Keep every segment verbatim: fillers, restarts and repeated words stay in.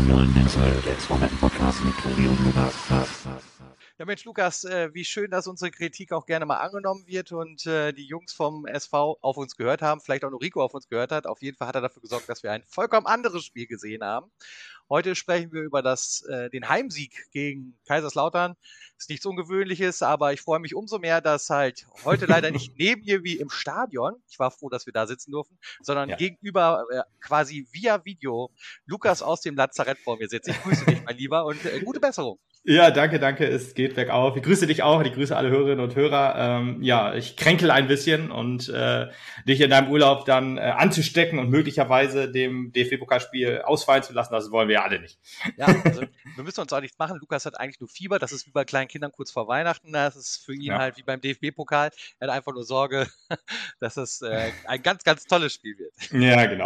zum neuen Mental Transformation Podcast mit Tobi und Lukas. Ja Mensch, Lukas, äh, wie schön, dass unsere Kritik auch gerne mal angenommen wird und äh, die Jungs vom S V auf uns gehört haben, vielleicht auch nur Rico auf uns gehört hat. Auf jeden Fall hat er dafür gesorgt, dass wir ein vollkommen anderes Spiel gesehen haben. Heute sprechen wir über das, äh, den Heimsieg gegen Kaiserslautern. Ist nichts Ungewöhnliches, aber ich freue mich umso mehr, dass halt heute leider nicht neben mir wie im Stadion, ich war froh, dass wir da sitzen durften, sondern Ja. gegenüber äh, quasi via Video Lukas aus dem Lazarett vor mir sitzt. Ich grüße dich, mein Lieber, und äh, gute Besserung. Ja, danke, danke. Es geht bergauf. Ich grüße dich auch. Ich grüße alle Hörerinnen und Hörer. Ähm, ja, ich kränkel ein bisschen und äh, dich in deinem Urlaub dann äh, anzustecken und möglicherweise dem D F B-Pokalspiel ausfallen zu lassen, das wollen wir ja alle nicht. Ja, also wir müssen uns auch nichts machen. Lukas hat eigentlich nur Fieber. Das ist wie bei kleinen Kindern kurz vor Weihnachten. Das ist für ihn Ja. halt wie beim D F B-Pokal. Er hat einfach nur Sorge, dass es äh, ein ganz, ganz tolles Spiel wird. Ja, genau.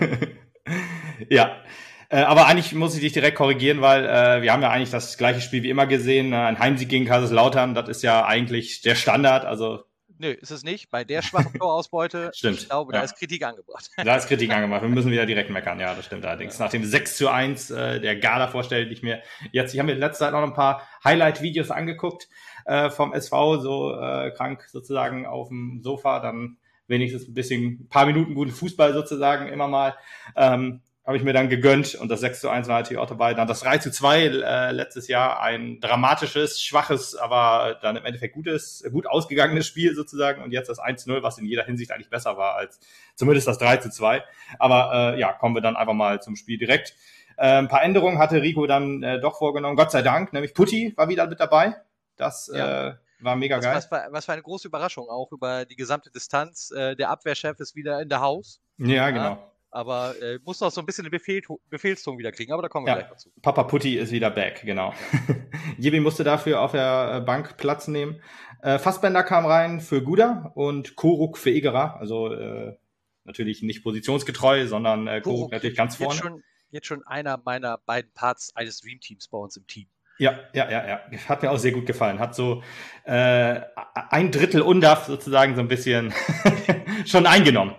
Ja. Äh, aber eigentlich muss ich dich direkt korrigieren, weil äh, wir haben ja eigentlich das gleiche Spiel wie immer gesehen. Äh, ein Heimsieg gegen Kaiserslautern, das ist ja eigentlich der Standard. Also Nö, ist es nicht. Bei der schwachen Torausbeute, Stimmt, ich glaube, ja. da ist Kritik angebracht. da ist Kritik angemacht. Wir müssen wieder direkt meckern. Ja, das stimmt allerdings. Nach dem sechs zu eins äh, der Gala vorstelle ich mir jetzt, ich habe mir in letzter Zeit noch ein paar Highlight-Videos angeguckt äh, vom S V, so äh, krank sozusagen auf dem Sofa, dann wenigstens ein bisschen, ein paar Minuten guten Fußball sozusagen immer mal. Ähm, habe ich mir dann gegönnt und das sechs zu eins war natürlich auch dabei. Dann das drei zu zwei äh, letztes Jahr, ein dramatisches, schwaches, aber dann im Endeffekt gutes, gut ausgegangenes Spiel sozusagen und jetzt das eins zu null, was in jeder Hinsicht eigentlich besser war als zumindest das drei zu zwei. Aber äh, ja, kommen wir dann einfach mal zum Spiel direkt. Äh, ein paar Änderungen hatte Rico dann äh, doch vorgenommen, Gott sei Dank, nämlich Putti war wieder mit dabei. Das Ja. äh, war mega Was, geil. was, war, was für eine große Überraschung, auch über die gesamte Distanz. Äh, der Abwehrchef ist wieder in der Haus. Ja, genau. Aber äh, muss noch so ein bisschen den Befehl, Befehlston wieder kriegen, aber da kommen wir Ja, gleich dazu. Papa Putti ist wieder back, genau. Jibi musste dafür auf der Bank Platz nehmen. Äh, Fassbender kam rein für Guda und Koruk für Egerer. Also äh, natürlich nicht positionsgetreu, sondern äh, Koruk Koruk natürlich ganz vorne. Jetzt schon, jetzt schon einer meiner beiden Parts eines Dreamteams bei uns im Team. Ja, ja, ja, ja. Hat mir auch sehr gut gefallen. Hat so äh, ein Drittel Undaf sozusagen so ein bisschen schon eingenommen.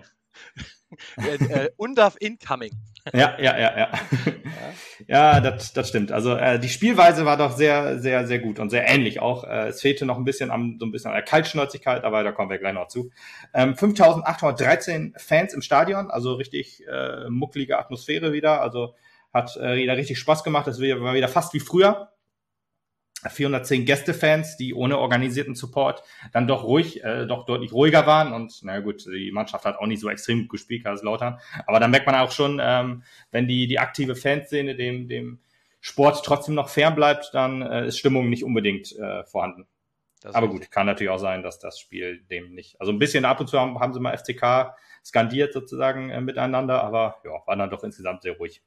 äh, äh, Undaf incoming. Ja, ja, ja, ja. Ja, das, das stimmt. Also äh, die Spielweise war doch sehr, sehr, sehr gut und sehr ähnlich auch. Äh, es fehlte noch ein bisschen am, so ein bisschen an der Kaltschnäuzigkeit, aber da kommen wir gleich noch zu. Ähm, fünftausendachthundertdreizehn Fans im Stadion, also richtig äh, mucklige Atmosphäre wieder. Also hat äh, wieder richtig Spaß gemacht. Das war wieder fast wie früher. vierhundertzehn Gästefans, die ohne organisierten Support dann doch ruhig, äh, doch deutlich ruhiger waren und na gut, die Mannschaft hat auch nicht so extrem gut gespielt, Kaiserslautern, aber dann merkt man auch schon, ähm, wenn die die aktive Fanszene dem dem Sport trotzdem noch fern bleibt, dann äh, ist Stimmung nicht unbedingt äh, vorhanden. Aber gut, kann natürlich auch sein, dass das Spiel dem nicht, also ein bisschen ab und zu haben, haben sie mal F C K skandiert sozusagen äh, miteinander, aber ja, war dann doch insgesamt sehr ruhig.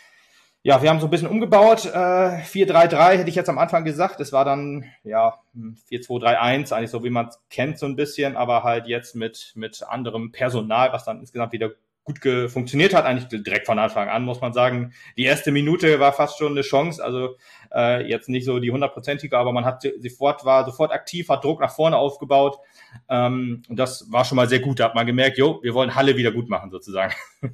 Ja, wir haben so ein bisschen umgebaut, äh, vier drei drei hätte ich jetzt am Anfang gesagt, es war dann, ja, vier zwei drei eins, eigentlich so wie man es kennt so ein bisschen, aber halt jetzt mit mit anderem Personal, was dann insgesamt wieder gut ge- funktioniert hat, eigentlich direkt von Anfang an, muss man sagen. Die erste Minute war fast schon eine Chance, also äh, jetzt nicht so die hundertprozentige, aber man hat sofort, war sofort aktiv, hat Druck nach vorne aufgebaut, ähm, und das war schon mal sehr gut, da hat man gemerkt, jo, wir wollen Halle wieder gut machen sozusagen.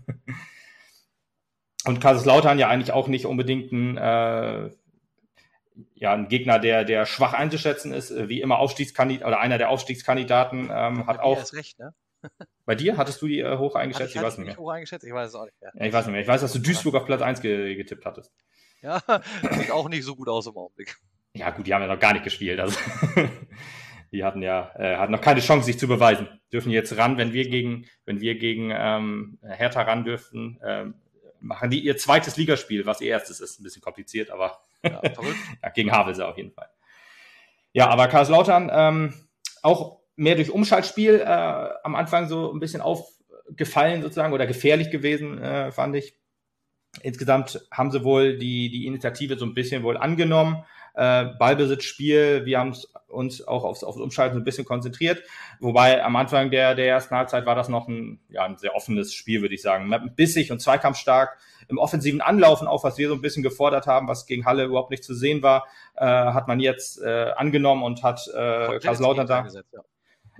Und Kaiserslautern ja eigentlich auch nicht unbedingt ein, äh, ja, ein Gegner, der, der schwach einzuschätzen ist, wie immer Aufstiegskandidat oder einer der Aufstiegskandidaten, ähm, hat auch. Ist recht, ne? Bei dir? Hattest du die äh, hoch eingeschätzt? Ich, ich weiß nicht mehr. Hoch eingeschätzt? Ich weiß es auch nicht mehr. Ja, ich weiß nicht mehr. Ich weiß, dass du Duisburg auf Platz eins ge- getippt hattest. Ja, sieht auch nicht so gut aus im Augenblick. Ja, gut, die haben ja noch gar nicht gespielt. Also die hatten ja äh, hatten noch keine Chance, sich zu beweisen. Dürfen jetzt ran, wenn wir gegen, wenn wir gegen ähm, Hertha ran dürfen, ähm, machen die ihr zweites Ligaspiel, was ihr erstes ist. Ein bisschen kompliziert, aber ja, verrückt. Ja, gegen Havelse auf jeden Fall. Ja, aber Kaiserslautern ähm, auch mehr durch Umschaltspiel äh, am Anfang so ein bisschen aufgefallen sozusagen oder gefährlich gewesen, äh, fand ich. Insgesamt haben sie wohl die die Initiative so ein bisschen wohl angenommen. Äh, Ballbesitzspiel, wir haben uns auch aufs, aufs Umschalten so ein bisschen konzentriert, wobei am Anfang der der ersten Halbzeit war das noch ein ja ein sehr offenes Spiel, würde ich sagen, bissig und zweikampfstark im offensiven Anlaufen, auch was wir so ein bisschen gefordert haben, was gegen Halle überhaupt nicht zu sehen war, äh, hat man jetzt äh, angenommen und hat äh, Kaiserslautern da ja.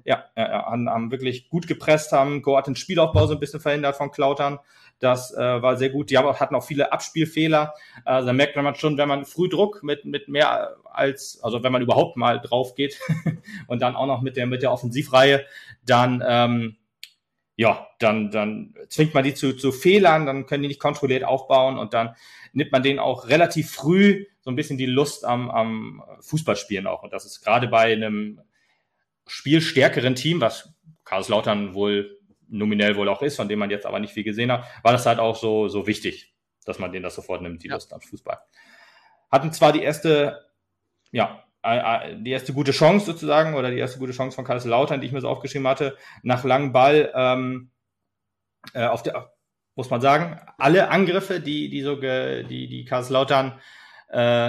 Ja, ja, ja haben, haben wirklich gut gepresst, haben Goat den Spielaufbau so ein bisschen verhindert von Klautern. Das äh, war sehr gut. Die haben auch, hatten auch viele Abspielfehler. Also da merkt man schon, wenn man früh Druck mit mit mehr als, also wenn man überhaupt mal drauf geht und dann auch noch mit der mit der Offensivreihe, dann ähm, ja, dann dann zwingt man die zu zu Fehlern, dann können die nicht kontrolliert aufbauen und dann nimmt man denen auch relativ früh so ein bisschen die Lust am am Fußballspielen auch. Und das ist gerade bei einem spielstärkeren Team, was Kaiserslautern wohl nominell wohl auch ist, von dem man jetzt aber nicht viel gesehen hat, war das halt auch so so wichtig, dass man denen das sofort nimmt, die ja. Lust am Fußball. Hatten zwar die erste, ja, die erste gute Chance sozusagen, oder die erste gute Chance von Kaiserslautern, die ich mir so aufgeschrieben hatte, nach langem Ball, ähm, äh, auf der, muss man sagen, alle Angriffe, die die so ge, die die Kaiserslautern äh,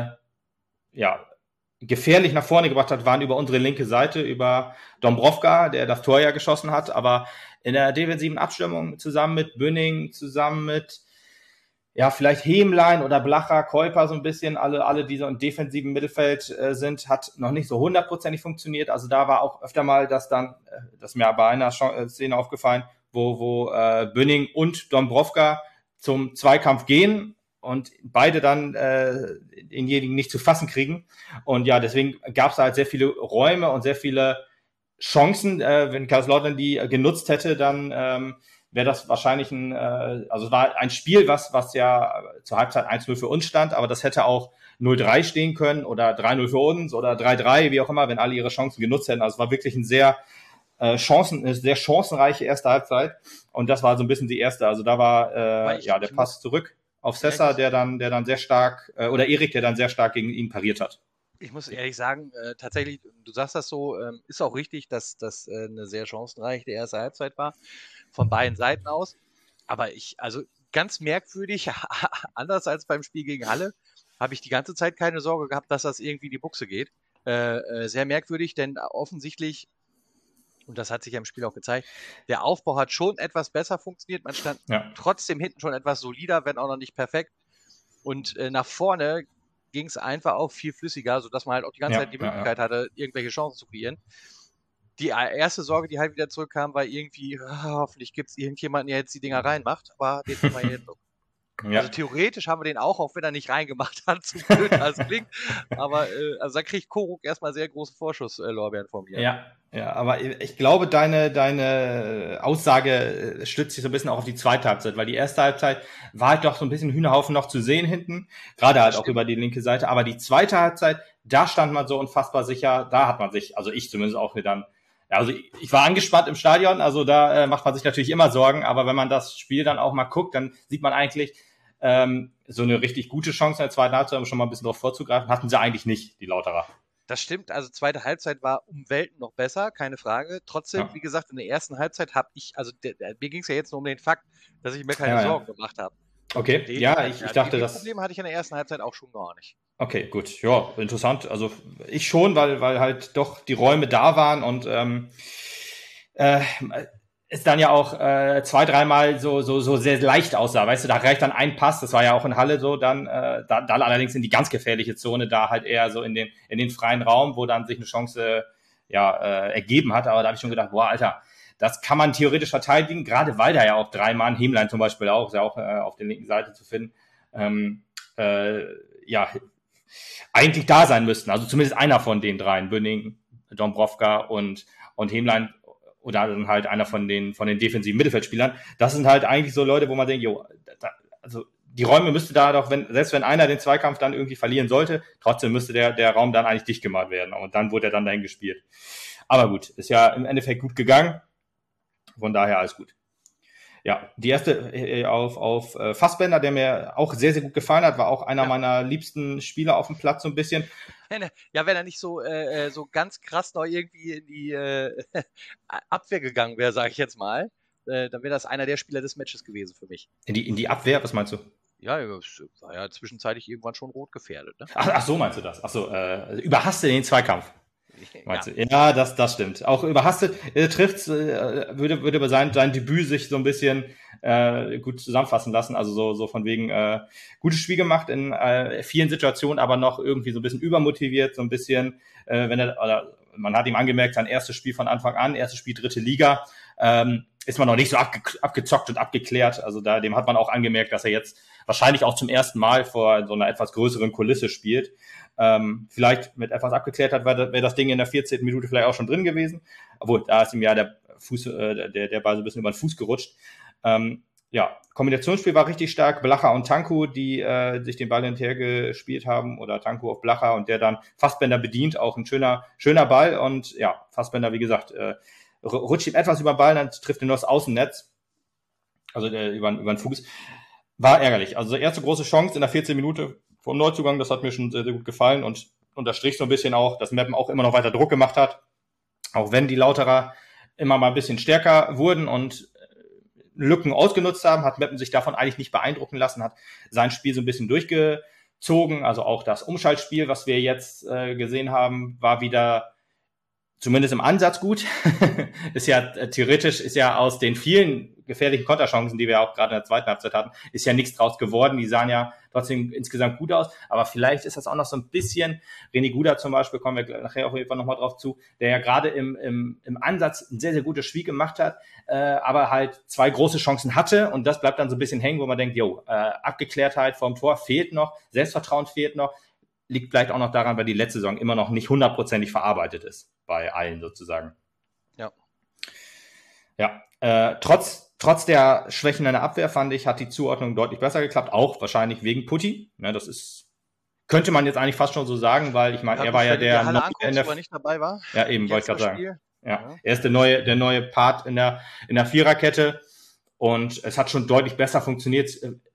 ja gefährlich nach vorne gebracht hat, waren über unsere linke Seite, über Dombrovka, der das Tor ja geschossen hat, aber in der defensiven Abstimmung zusammen mit Bünning, zusammen mit ja vielleicht Hemlein oder Blacher, Keuper so ein bisschen, alle alle die so im defensiven Mittelfeld äh, sind, hat noch nicht so hundertprozentig funktioniert. Also da war auch öfter mal das dann, äh, das ist mir bei einer Szene aufgefallen, wo wo äh, Bünning und Dombrovka zum Zweikampf gehen und beide dann äh, denjenigen nicht zu fassen kriegen. Und ja, deswegen gab es da halt sehr viele Räume und sehr viele Chancen. Äh, wenn Kaiserslautern die äh, genutzt hätte, dann ähm, wäre das wahrscheinlich ein, äh, also es war ein Spiel, was was ja zur Halbzeit eins null für uns stand, aber das hätte auch null drei stehen können oder drei null für uns oder drei drei, wie auch immer, wenn alle ihre Chancen genutzt hätten. Also es war wirklich ein sehr äh, Chancen, eine sehr chancenreiche erste Halbzeit und das war so ein bisschen die erste. Also da war äh, ich, ja der Pass zurück auf Sessa, der dann, der dann sehr stark, äh, oder Erik, der dann sehr stark gegen ihn pariert hat. Ich muss ehrlich sagen, äh, tatsächlich, du sagst das so, ähm, ist auch richtig, dass das äh, eine sehr chancenreiche erste Halbzeit war, von beiden Seiten aus. Aber ich, also ganz merkwürdig, anders als beim Spiel gegen Halle, habe ich die ganze Zeit keine Sorge gehabt, dass das irgendwie in die Buchse geht. Äh, äh, sehr merkwürdig, denn offensichtlich, und das hat sich ja im Spiel auch gezeigt, der Aufbau hat schon etwas besser funktioniert. Man stand ja. trotzdem hinten schon etwas solider, wenn auch noch nicht perfekt. Und äh, nach vorne ging es einfach auch viel flüssiger, sodass man halt auch die ganze ja, Zeit die Möglichkeit ja, ja. hatte, irgendwelche Chancen zu kreieren. Die erste Sorge, die halt wieder zurückkam, war irgendwie, oh, hoffentlich gibt es irgendjemanden, der jetzt die Dinger reinmacht, aber den haben wir jetzt noch. Ja. Also theoretisch haben wir den auch, auch wenn er nicht reingemacht hat, so blöd als klingt. Aber äh, also da kriegt Koruk erstmal sehr große Vorschusslorbeeren von mir. Ja, ja, aber ich glaube, deine, deine Aussage stützt sich so ein bisschen auch auf die zweite Halbzeit, weil die erste Halbzeit war halt doch so ein bisschen Hühnerhaufen noch zu sehen hinten, gerade halt auch über die linke Seite. Aber die zweite Halbzeit, da stand man so unfassbar sicher, da hat man sich, also ich zumindest auch dann, ja, also ich war angespannt im Stadion, also da äh, macht man sich natürlich immer Sorgen, aber wenn man das Spiel dann auch mal guckt, dann sieht man eigentlich, ähm, so eine richtig gute Chance in der zweiten Halbzeit, um schon mal ein bisschen drauf vorzugreifen, hatten sie eigentlich nicht, die Lauterer. Das stimmt, also zweite Halbzeit war um Welten noch besser, keine Frage. Trotzdem, ja. wie gesagt, in der ersten Halbzeit habe ich, also der, der, mir ging es ja jetzt nur um den Fakt, dass ich mir keine ja, Sorgen ja. gemacht habe. Okay, den, ja, ich, ich dachte, das... Das Problem hatte ich in der ersten Halbzeit auch schon gar nicht. Okay, gut, ja, interessant. Also ich schon, weil weil halt doch die Räume da waren und ähm, äh, es dann ja auch äh, zwei, dreimal so so so sehr leicht aussah, weißt du, da reicht dann ein Pass, das war ja auch in Halle so, dann äh, da, da allerdings in die ganz gefährliche Zone, da halt eher so in den in den freien Raum, wo dann sich eine Chance ja äh, ergeben hat, aber da habe ich schon gedacht, boah, Alter, das kann man theoretisch verteidigen, gerade weil da ja auch drei Mann, Hemlein zum Beispiel auch, ist ja auch äh, auf der linken Seite zu finden, ähm, äh, ja, eigentlich da sein müssten, also zumindest einer von den dreien, Bünning, Dombrovka und und Hemlein, oder dann halt einer von den von den defensiven Mittelfeldspielern. Das sind halt eigentlich so Leute, wo man denkt, jo, da, also die Räume müsste da doch, wenn selbst wenn einer den Zweikampf dann irgendwie verlieren sollte, trotzdem müsste der der Raum dann eigentlich dicht gemacht werden. Und dann wurde er dann dahin gespielt. Aber gut, ist ja im Endeffekt gut gegangen. Von daher alles gut. Ja, die erste äh, auf auf äh, Fassbender, der mir auch sehr sehr gut gefallen hat, war auch einer ja. meiner liebsten Spieler auf dem Platz so ein bisschen. Wenn er, ja, wenn er nicht so äh, so ganz krass noch irgendwie in die äh, Abwehr gegangen wäre, sage ich jetzt mal, äh, dann wäre das einer der Spieler des Matches gewesen für mich. In die in die Abwehr, was meinst du? Ja, war ja zwischenzeitlich irgendwann schon rot gefährdet. Ne? Ach, ach so meinst du das? Ach so, äh, überhasste den Zweikampf. Ja. ja, das, das stimmt. Auch überhastet äh, trifft, äh, würde, würde über sein, sein Debüt sich so ein bisschen äh, gut zusammenfassen lassen. Also so, so von wegen äh, gutes Spiel gemacht in äh, vielen Situationen, aber noch irgendwie so ein bisschen übermotiviert, so ein bisschen, äh, wenn er, oder man hat ihm angemerkt, sein erstes Spiel von Anfang an, erstes Spiel dritte Liga, ähm, ist man noch nicht so abge abgezockt und abgeklärt. Also da, dem hat man auch angemerkt, dass er jetzt wahrscheinlich auch zum ersten Mal vor so einer etwas größeren Kulisse spielt. Ähm, vielleicht mit etwas Abgeklärtheit wäre wär das Ding in der vierzehnten Minute vielleicht auch schon drin gewesen. Obwohl, da ist ihm ja der Fuß, äh, der, der Ball so ein bisschen über den Fuß gerutscht. Ähm, ja, Kombinationsspiel war richtig stark. Blacher und Tanku, die äh, sich den Ball hinterher gespielt haben, oder Tanku auf Blacher und der dann Fassbender bedient. Auch ein schöner, schöner Ball. Und ja, Fassbender, wie gesagt, äh, rutscht ihm etwas über den Ball, dann trifft er nur das Außennetz. Also äh, über, über den Fuß. War ärgerlich. Also erste große Chance in der vierzehnten Minute vom Neuzugang, das hat mir schon sehr, sehr gut gefallen und unterstrich so ein bisschen auch, dass Meppen auch immer noch weiter Druck gemacht hat. Auch wenn die Lauterer immer mal ein bisschen stärker wurden und Lücken ausgenutzt haben, hat Meppen sich davon eigentlich nicht beeindrucken lassen, hat sein Spiel so ein bisschen durchgezogen. Also auch das Umschaltspiel, was wir jetzt äh, gesehen haben, war wieder zumindest im Ansatz gut. Ist ja äh, theoretisch, ist ja aus den vielen gefährlichen Konterchancen, die wir auch gerade in der zweiten Halbzeit hatten, ist ja nichts draus geworden. Die sahen ja trotzdem insgesamt gut aus. Aber vielleicht ist das auch noch so ein bisschen, René Guda zum Beispiel, kommen wir nachher auf jeden Fall nochmal drauf zu, der ja gerade im, im, im Ansatz ein sehr, sehr gutes Spiel gemacht hat, äh, aber halt zwei große Chancen hatte. Und das bleibt dann so ein bisschen hängen, wo man denkt, jo, äh, Abgeklärtheit vorm Tor fehlt noch, Selbstvertrauen fehlt noch. Liegt vielleicht auch noch daran, weil die letzte Saison immer noch nicht hundertprozentig verarbeitet ist, bei allen sozusagen. Ja. Ja, äh, trotz, trotz der Schwächen in der Abwehr, fand ich, hat die Zuordnung deutlich besser geklappt, auch wahrscheinlich wegen Putti. Ne, das ist, könnte man jetzt eigentlich fast schon so sagen, weil ich meine, er war ja der, Halle anguckst, der, wo er nicht dabei war. Ja, eben, wollte ich gerade sagen. Ja, ja. Er ist der neue, der neue Part in der, in der Viererkette und es hat schon deutlich besser funktioniert.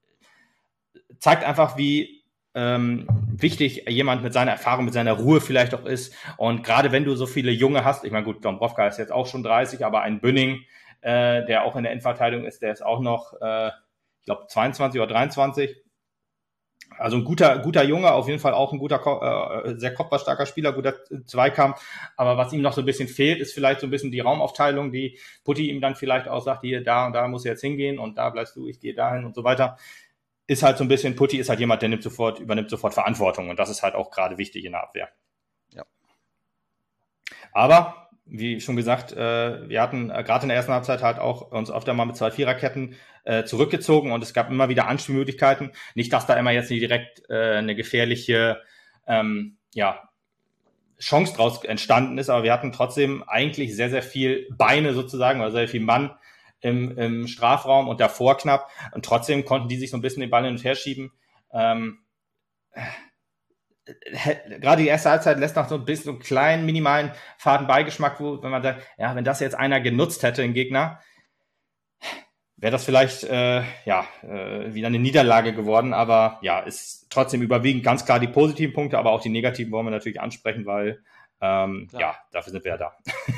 Zeigt einfach, wie Ähm, wichtig jemand mit seiner Erfahrung, mit seiner Ruhe vielleicht auch ist. Und gerade wenn du so viele Junge hast, ich meine, gut, Dombrovka ist jetzt auch schon dreißig, aber ein Bünning, äh, der auch in der Endverteidigung ist, der ist auch noch, äh, ich glaube, zweiundzwanzig oder dreiundzwanzig. Also ein guter, guter Junge, auf jeden Fall auch ein guter, äh, sehr kopfballstarker Spieler, guter Zweikampf. Aber was ihm noch so ein bisschen fehlt, ist vielleicht so ein bisschen die Raumaufteilung, die Putti ihm dann vielleicht auch sagt, hier, da und da muss er jetzt hingehen und da bleibst du, ich gehe dahin und so weiter. Ist halt so ein bisschen, Putti ist halt jemand, der nimmt sofort, übernimmt sofort Verantwortung und das ist halt auch gerade wichtig in der Abwehr. Ja. Aber, wie schon gesagt, äh, wir hatten äh, gerade in der ersten Halbzeit halt auch uns öfter mal mit zwei Viererketten äh, zurückgezogen und es gab immer wieder Anspielmöglichkeiten. Nicht, dass da immer jetzt nicht direkt äh, eine gefährliche ähm, ja, Chance draus entstanden ist, aber wir hatten trotzdem eigentlich sehr, sehr viel Beine sozusagen, oder sehr viel Mann Im, im Strafraum und davor knapp. Und trotzdem konnten die sich so ein bisschen den Ball hin und her schieben. Ähm, äh, gerade die erste Halbzeit lässt noch so ein bisschen so einen kleinen, minimalen Fadenbeigeschmack, wo, wenn man sagt, ja, wenn das jetzt einer genutzt hätte, ein Gegner, wäre das vielleicht äh, ja äh, wieder eine Niederlage geworden. Aber ja, ist trotzdem überwiegend ganz klar die positiven Punkte, aber auch die negativen wollen wir natürlich ansprechen, weil ähm, ja, dafür sind wir ja da.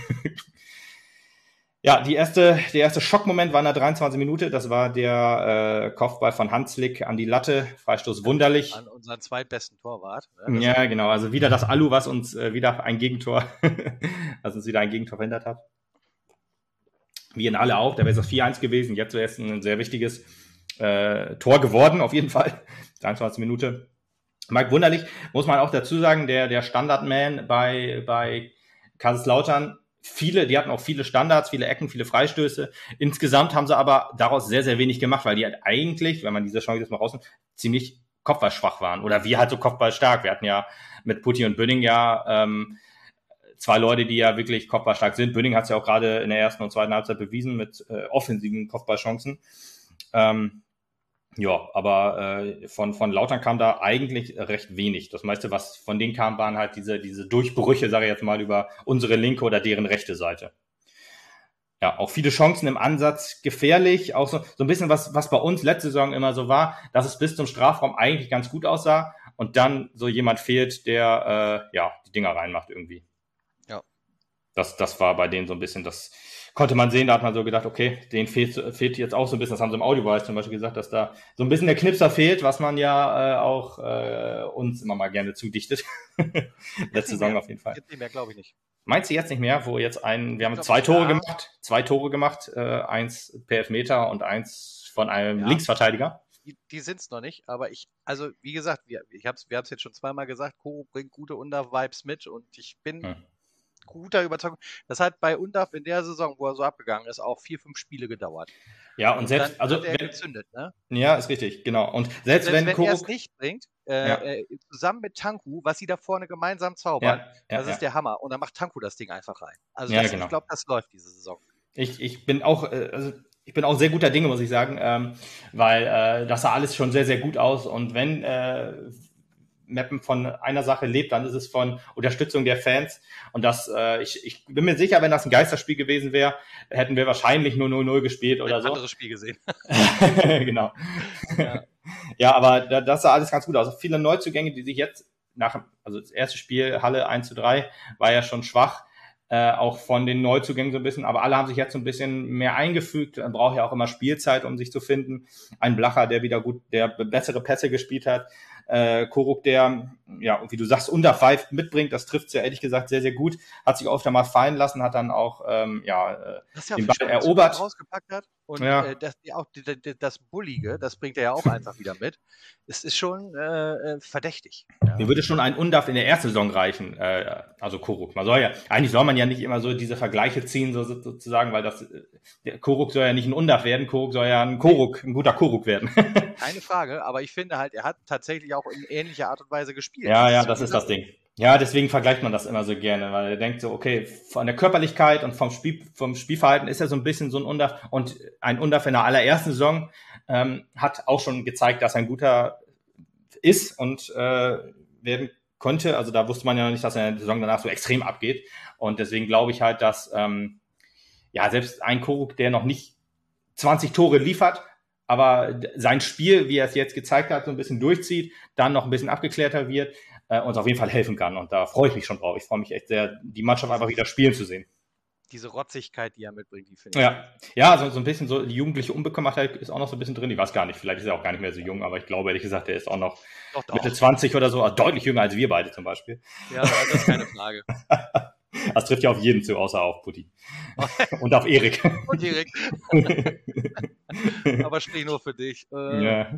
Ja, die erste, der erste Schockmoment war in der dreiundzwanzigsten Minute. Das war der äh, Kopfball von Hanslik an die Latte. Freistoß Wunderlich. An unseren zweitbesten Torwart. Ne? Ja, genau. Also wieder das Alu, was uns äh, wieder ein Gegentor, was uns wieder ein Gegentor verhindert hat. Wie in alle auch. Da wäre es vier eins gewesen. Jetzt wäre es ein sehr wichtiges äh, Tor geworden, auf jeden Fall. dreiundzwanzigste Minute. Mike Wunderlich, muss man auch dazu sagen, der, der Standardman bei, bei Kaiserslautern. Viele, die hatten auch viele Standards, viele Ecken, viele Freistöße. Insgesamt haben sie aber daraus sehr, sehr wenig gemacht, weil die halt eigentlich, wenn man diese Chance jetzt mal rausnimmt, ziemlich kopfballschwach waren. Oder wir halt so kopfballstark. Wir hatten ja mit Putti und Bünning ja ähm, zwei Leute, die ja wirklich kopfballstark sind. Bünning hat es ja auch gerade in der ersten und zweiten Halbzeit bewiesen mit äh, offensiven Kopfballchancen. Ähm, ja, aber äh, von, von Lautern kam da eigentlich recht wenig. Das meiste, was von denen kam, waren halt diese, diese Durchbrüche, sage ich jetzt mal, über unsere linke oder deren rechte Seite. Ja, auch viele Chancen im Ansatz gefährlich. Auch so, so ein bisschen, was, was bei uns letzte Saison immer so war, dass es bis zum Strafraum eigentlich ganz gut aussah und dann so jemand fehlt, der äh, ja die Dinger reinmacht irgendwie. Ja. Das, das war bei denen so ein bisschen das. Konnte man sehen, da hat man so gedacht, okay, denen fehlt, fehlt jetzt auch so ein bisschen, das haben sie im Audiobereich zum Beispiel gesagt, dass da so ein bisschen der Knipser fehlt, was man ja äh, auch äh, uns immer mal gerne zudichtet. Letzte Saison auf jeden Fall. Jetzt nicht mehr, glaube ich nicht. Meinst du jetzt nicht mehr, wo jetzt ein, wir haben zwei Tore ja. gemacht, zwei Tore gemacht, äh, eins per Elfmeter und eins von einem ja. Linksverteidiger? Die, die sind es noch nicht, aber ich, also wie gesagt, wir, ich hab's, wir haben es jetzt schon zweimal gesagt, Koro bringt gute Under-Vibes mit und ich bin... Hm. guter Überzeugung. Das hat bei Undav in der Saison, wo er so abgegangen ist, auch vier, fünf Spiele gedauert. Ja, und, und selbst, dann also, hat er wenn, gezündet, ne? Ja, ist richtig, genau. Und selbst, selbst wenn, wenn Koruk, er es nicht bringt, äh, ja. äh, zusammen mit Tanku, was sie da vorne gemeinsam zaubern, ja, ja, das ist ja. der Hammer. Und dann macht Tanku das Ding einfach rein. Also Ja, das, genau. ich glaube, das läuft diese Saison. Ich, ich bin auch, äh, also ich bin auch sehr guter Dinge, muss ich sagen, ähm, weil äh, das sah alles schon sehr, sehr gut aus. Und wenn äh, Meppen von einer Sache lebt, dann ist es von Unterstützung der Fans. Und das, äh, ich, ich bin mir sicher, wenn das ein Geisterspiel gewesen wäre, hätten wir wahrscheinlich nur null null gespielt oder ein so. Ein anderes Spiel gesehen. Genau. Ja. Ja, aber das sah alles ganz gut aus. Viele Neuzugänge, die sich jetzt nach, also das erste Spiel, Halle eins zu drei, war ja schon schwach. Äh, auch von den Neuzugängen so ein bisschen, aber alle haben sich jetzt so ein bisschen mehr eingefügt. Man braucht ja auch immer Spielzeit, um sich zu finden. Ein Blacher, der wieder gut, der bessere Pässe gespielt hat. Äh, Koruk, der, ja, wie du sagst, unter Five mitbringt, das trifft ja ehrlich gesagt sehr, sehr gut. Hat sich oft einmal fallen lassen, hat dann auch, ähm, ja, das ja den Ball erobert. Rausgepackt hat. Und ja. äh, das, auch das Bullige, das bringt er ja auch einfach wieder mit. Es ist schon äh, verdächtig. Ja. Mir würde schon ein Undav in der ersten Saison reichen, äh, also Koruk. Man soll ja, eigentlich soll man ja nicht immer so diese Vergleiche ziehen, so, sozusagen, weil das, der Koruk soll ja nicht ein Undav werden, Koruk soll ja ein Koruk, ein guter Koruk werden. Keine Frage, aber ich finde halt, er hat tatsächlich auch in ähnlicher Art und Weise gespielt. Ja, ja, das ist das Ding. Ja, deswegen vergleicht man das immer so gerne, weil er denkt so, okay, von der Körperlichkeit und vom Spiel, vom Spielverhalten ist er so ein bisschen so ein Undav. Und ein Undav in der allerersten Saison ähm, hat auch schon gezeigt, dass er ein guter ist und äh, werden konnte. Also da wusste man ja noch nicht, dass er in der Saison danach so extrem abgeht. Und deswegen glaube ich halt, dass ähm, ja selbst ein Koruk, der noch nicht zwanzig Tore liefert, aber sein Spiel, wie er es jetzt gezeigt hat, so ein bisschen durchzieht, dann noch ein bisschen abgeklärter wird, äh, uns auf jeden Fall helfen kann. Und da freue ich mich schon drauf. Ich freue mich echt sehr, die Mannschaft einfach wieder spielen zu sehen. Diese Rotzigkeit, die er mitbringt, die finde ich. Ja, ja, so, so ein bisschen so die jugendliche Unbekümmertheit ist auch noch so ein bisschen drin. Ich weiß gar nicht, vielleicht ist er auch gar nicht mehr so jung, aber ich glaube, ehrlich gesagt, der ist auch noch doch, doch. Mitte zwanzig oder so, also deutlich jünger als wir beide zum Beispiel. Ja, das ist keine Frage. Das trifft ja auf jeden zu, außer auf Putti. Und auf Erik. Und Erik. Aber sprich nur für dich. Äh. Ja.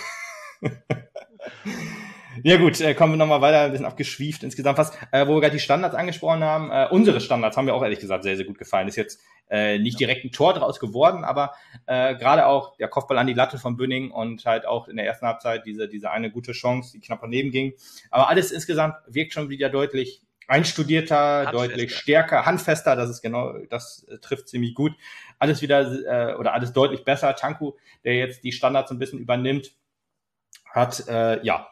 Ja gut, äh, kommen wir nochmal weiter, ein bisschen abgeschwieft insgesamt fast, äh, wo wir gerade die Standards angesprochen haben. Äh, unsere Standards haben mir auch ehrlich gesagt sehr, sehr gut gefallen. Ist jetzt äh, nicht direkt ein Tor draus geworden, aber äh, gerade auch der Kopfball an die Latte von Bünning und halt auch in der ersten Halbzeit diese, diese eine gute Chance, die knapp daneben ging. Aber alles insgesamt wirkt schon wieder deutlich einstudierter, deutlich stärker, handfester, das ist genau, das äh, trifft ziemlich gut. Alles wieder, äh, oder alles deutlich besser. Tanku, der jetzt die Standards ein bisschen übernimmt, hat, äh, ja,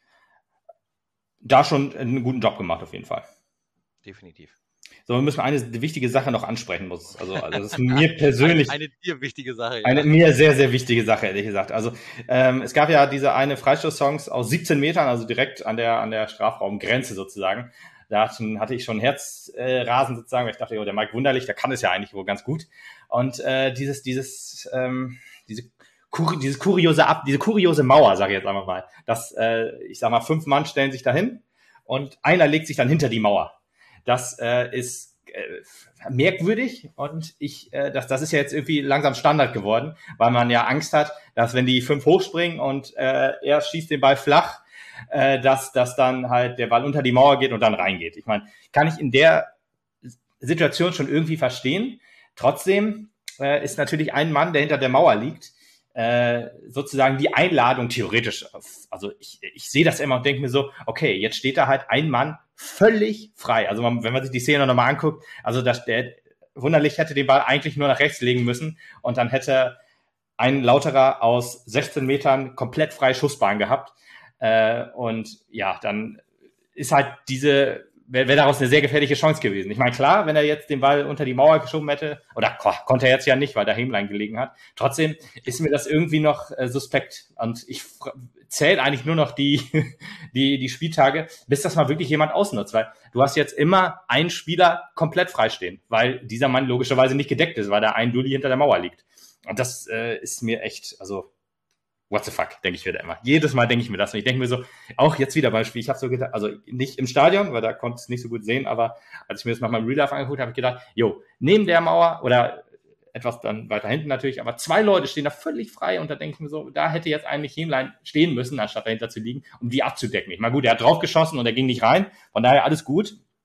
da schon einen guten Job gemacht, auf jeden Fall. Definitiv. So, wir müssen eine wichtige Sache noch ansprechen. Muss. Also, also das ist mir persönlich... eine, eine dir wichtige Sache, ja. Eine mir sehr, sehr wichtige Sache, ehrlich gesagt. Also, ähm, es gab ja diese eine Freistoß-Songs aus siebzehn Metern, also direkt an der, an der Strafraumgrenze sozusagen. Da hatten, hatte ich schon Herzrasen äh, sozusagen, weil ich dachte, oh, der Mike Wunderlich, der kann es ja eigentlich wohl ganz gut. Und äh, dieses, dieses, ähm, diese Kur- dieses kuriose Ab, diese kuriose Mauer, sage ich jetzt einfach mal, dass, äh, ich sag mal, fünf Mann stellen sich dahin und einer legt sich dann hinter die Mauer. Das äh, ist äh, merkwürdig und ich, äh, das, das ist ja jetzt irgendwie langsam Standard geworden, weil man ja Angst hat, dass wenn die fünf hochspringen und äh, er schießt den Ball flach, äh, dass, dass dann halt der Ball unter die Mauer geht und dann reingeht. Ich meine, kann ich in der Situation schon irgendwie verstehen. Trotzdem äh, ist natürlich ein Mann, der hinter der Mauer liegt, äh, sozusagen die Einladung theoretisch, also ich, ich sehe das immer und denke mir so, okay, jetzt steht da halt ein Mann völlig frei. Also man, wenn man sich die Szene nochmal anguckt, also das, der Wunderlich hätte den Ball eigentlich nur nach rechts legen müssen und dann hätte ein Lauterer aus sechzehn Metern komplett freie Schussbahn gehabt. Äh, und ja, dann ist halt diese wäre wär daraus eine sehr gefährliche Chance gewesen. Ich meine, klar, wenn er jetzt den Ball unter die Mauer geschoben hätte, oder ko- konnte er jetzt ja nicht, weil da Hämlein gelegen hat, trotzdem ist mir das irgendwie noch äh, suspekt. Und ich fr- zähle eigentlich nur noch die, die, die Spieltage, bis das mal wirklich jemand ausnutzt, weil du hast jetzt immer einen Spieler komplett freistehen, weil dieser Mann logischerweise nicht gedeckt ist, weil da ein Dulli hinter der Mauer liegt. Und das äh, ist mir echt, also what the fuck, denke ich mir da immer. Jedes Mal denke ich mir das. Und ich denke mir so, auch jetzt wieder beim Spiel, ich habe so gedacht, also nicht im Stadion, weil da konnte ich es nicht so gut sehen, aber als ich mir das nochmal im Real Life angeguckt habe, habe ich gedacht, jo, neben der Mauer oder etwas dann weiter hinten natürlich, aber zwei Leute stehen da völlig frei und da denke ich mir so, da hätte jetzt eigentlich Hämlein stehen müssen, anstatt dahinter zu liegen, um die abzudecken. Ich meine, gut, er hat draufgeschossen und er ging nicht rein, von daher alles gut.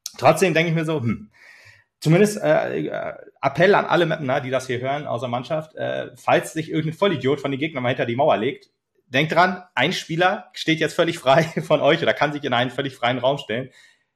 trotzdem denke ich mir so, hm, zumindest äh, Appell an alle Mapner, die das hier hören, aus der Mannschaft, äh, falls sich irgendein Vollidiot von den Gegnern mal hinter die Mauer legt, denkt dran, ein Spieler steht jetzt völlig frei von euch oder kann sich in einen völlig freien Raum stellen.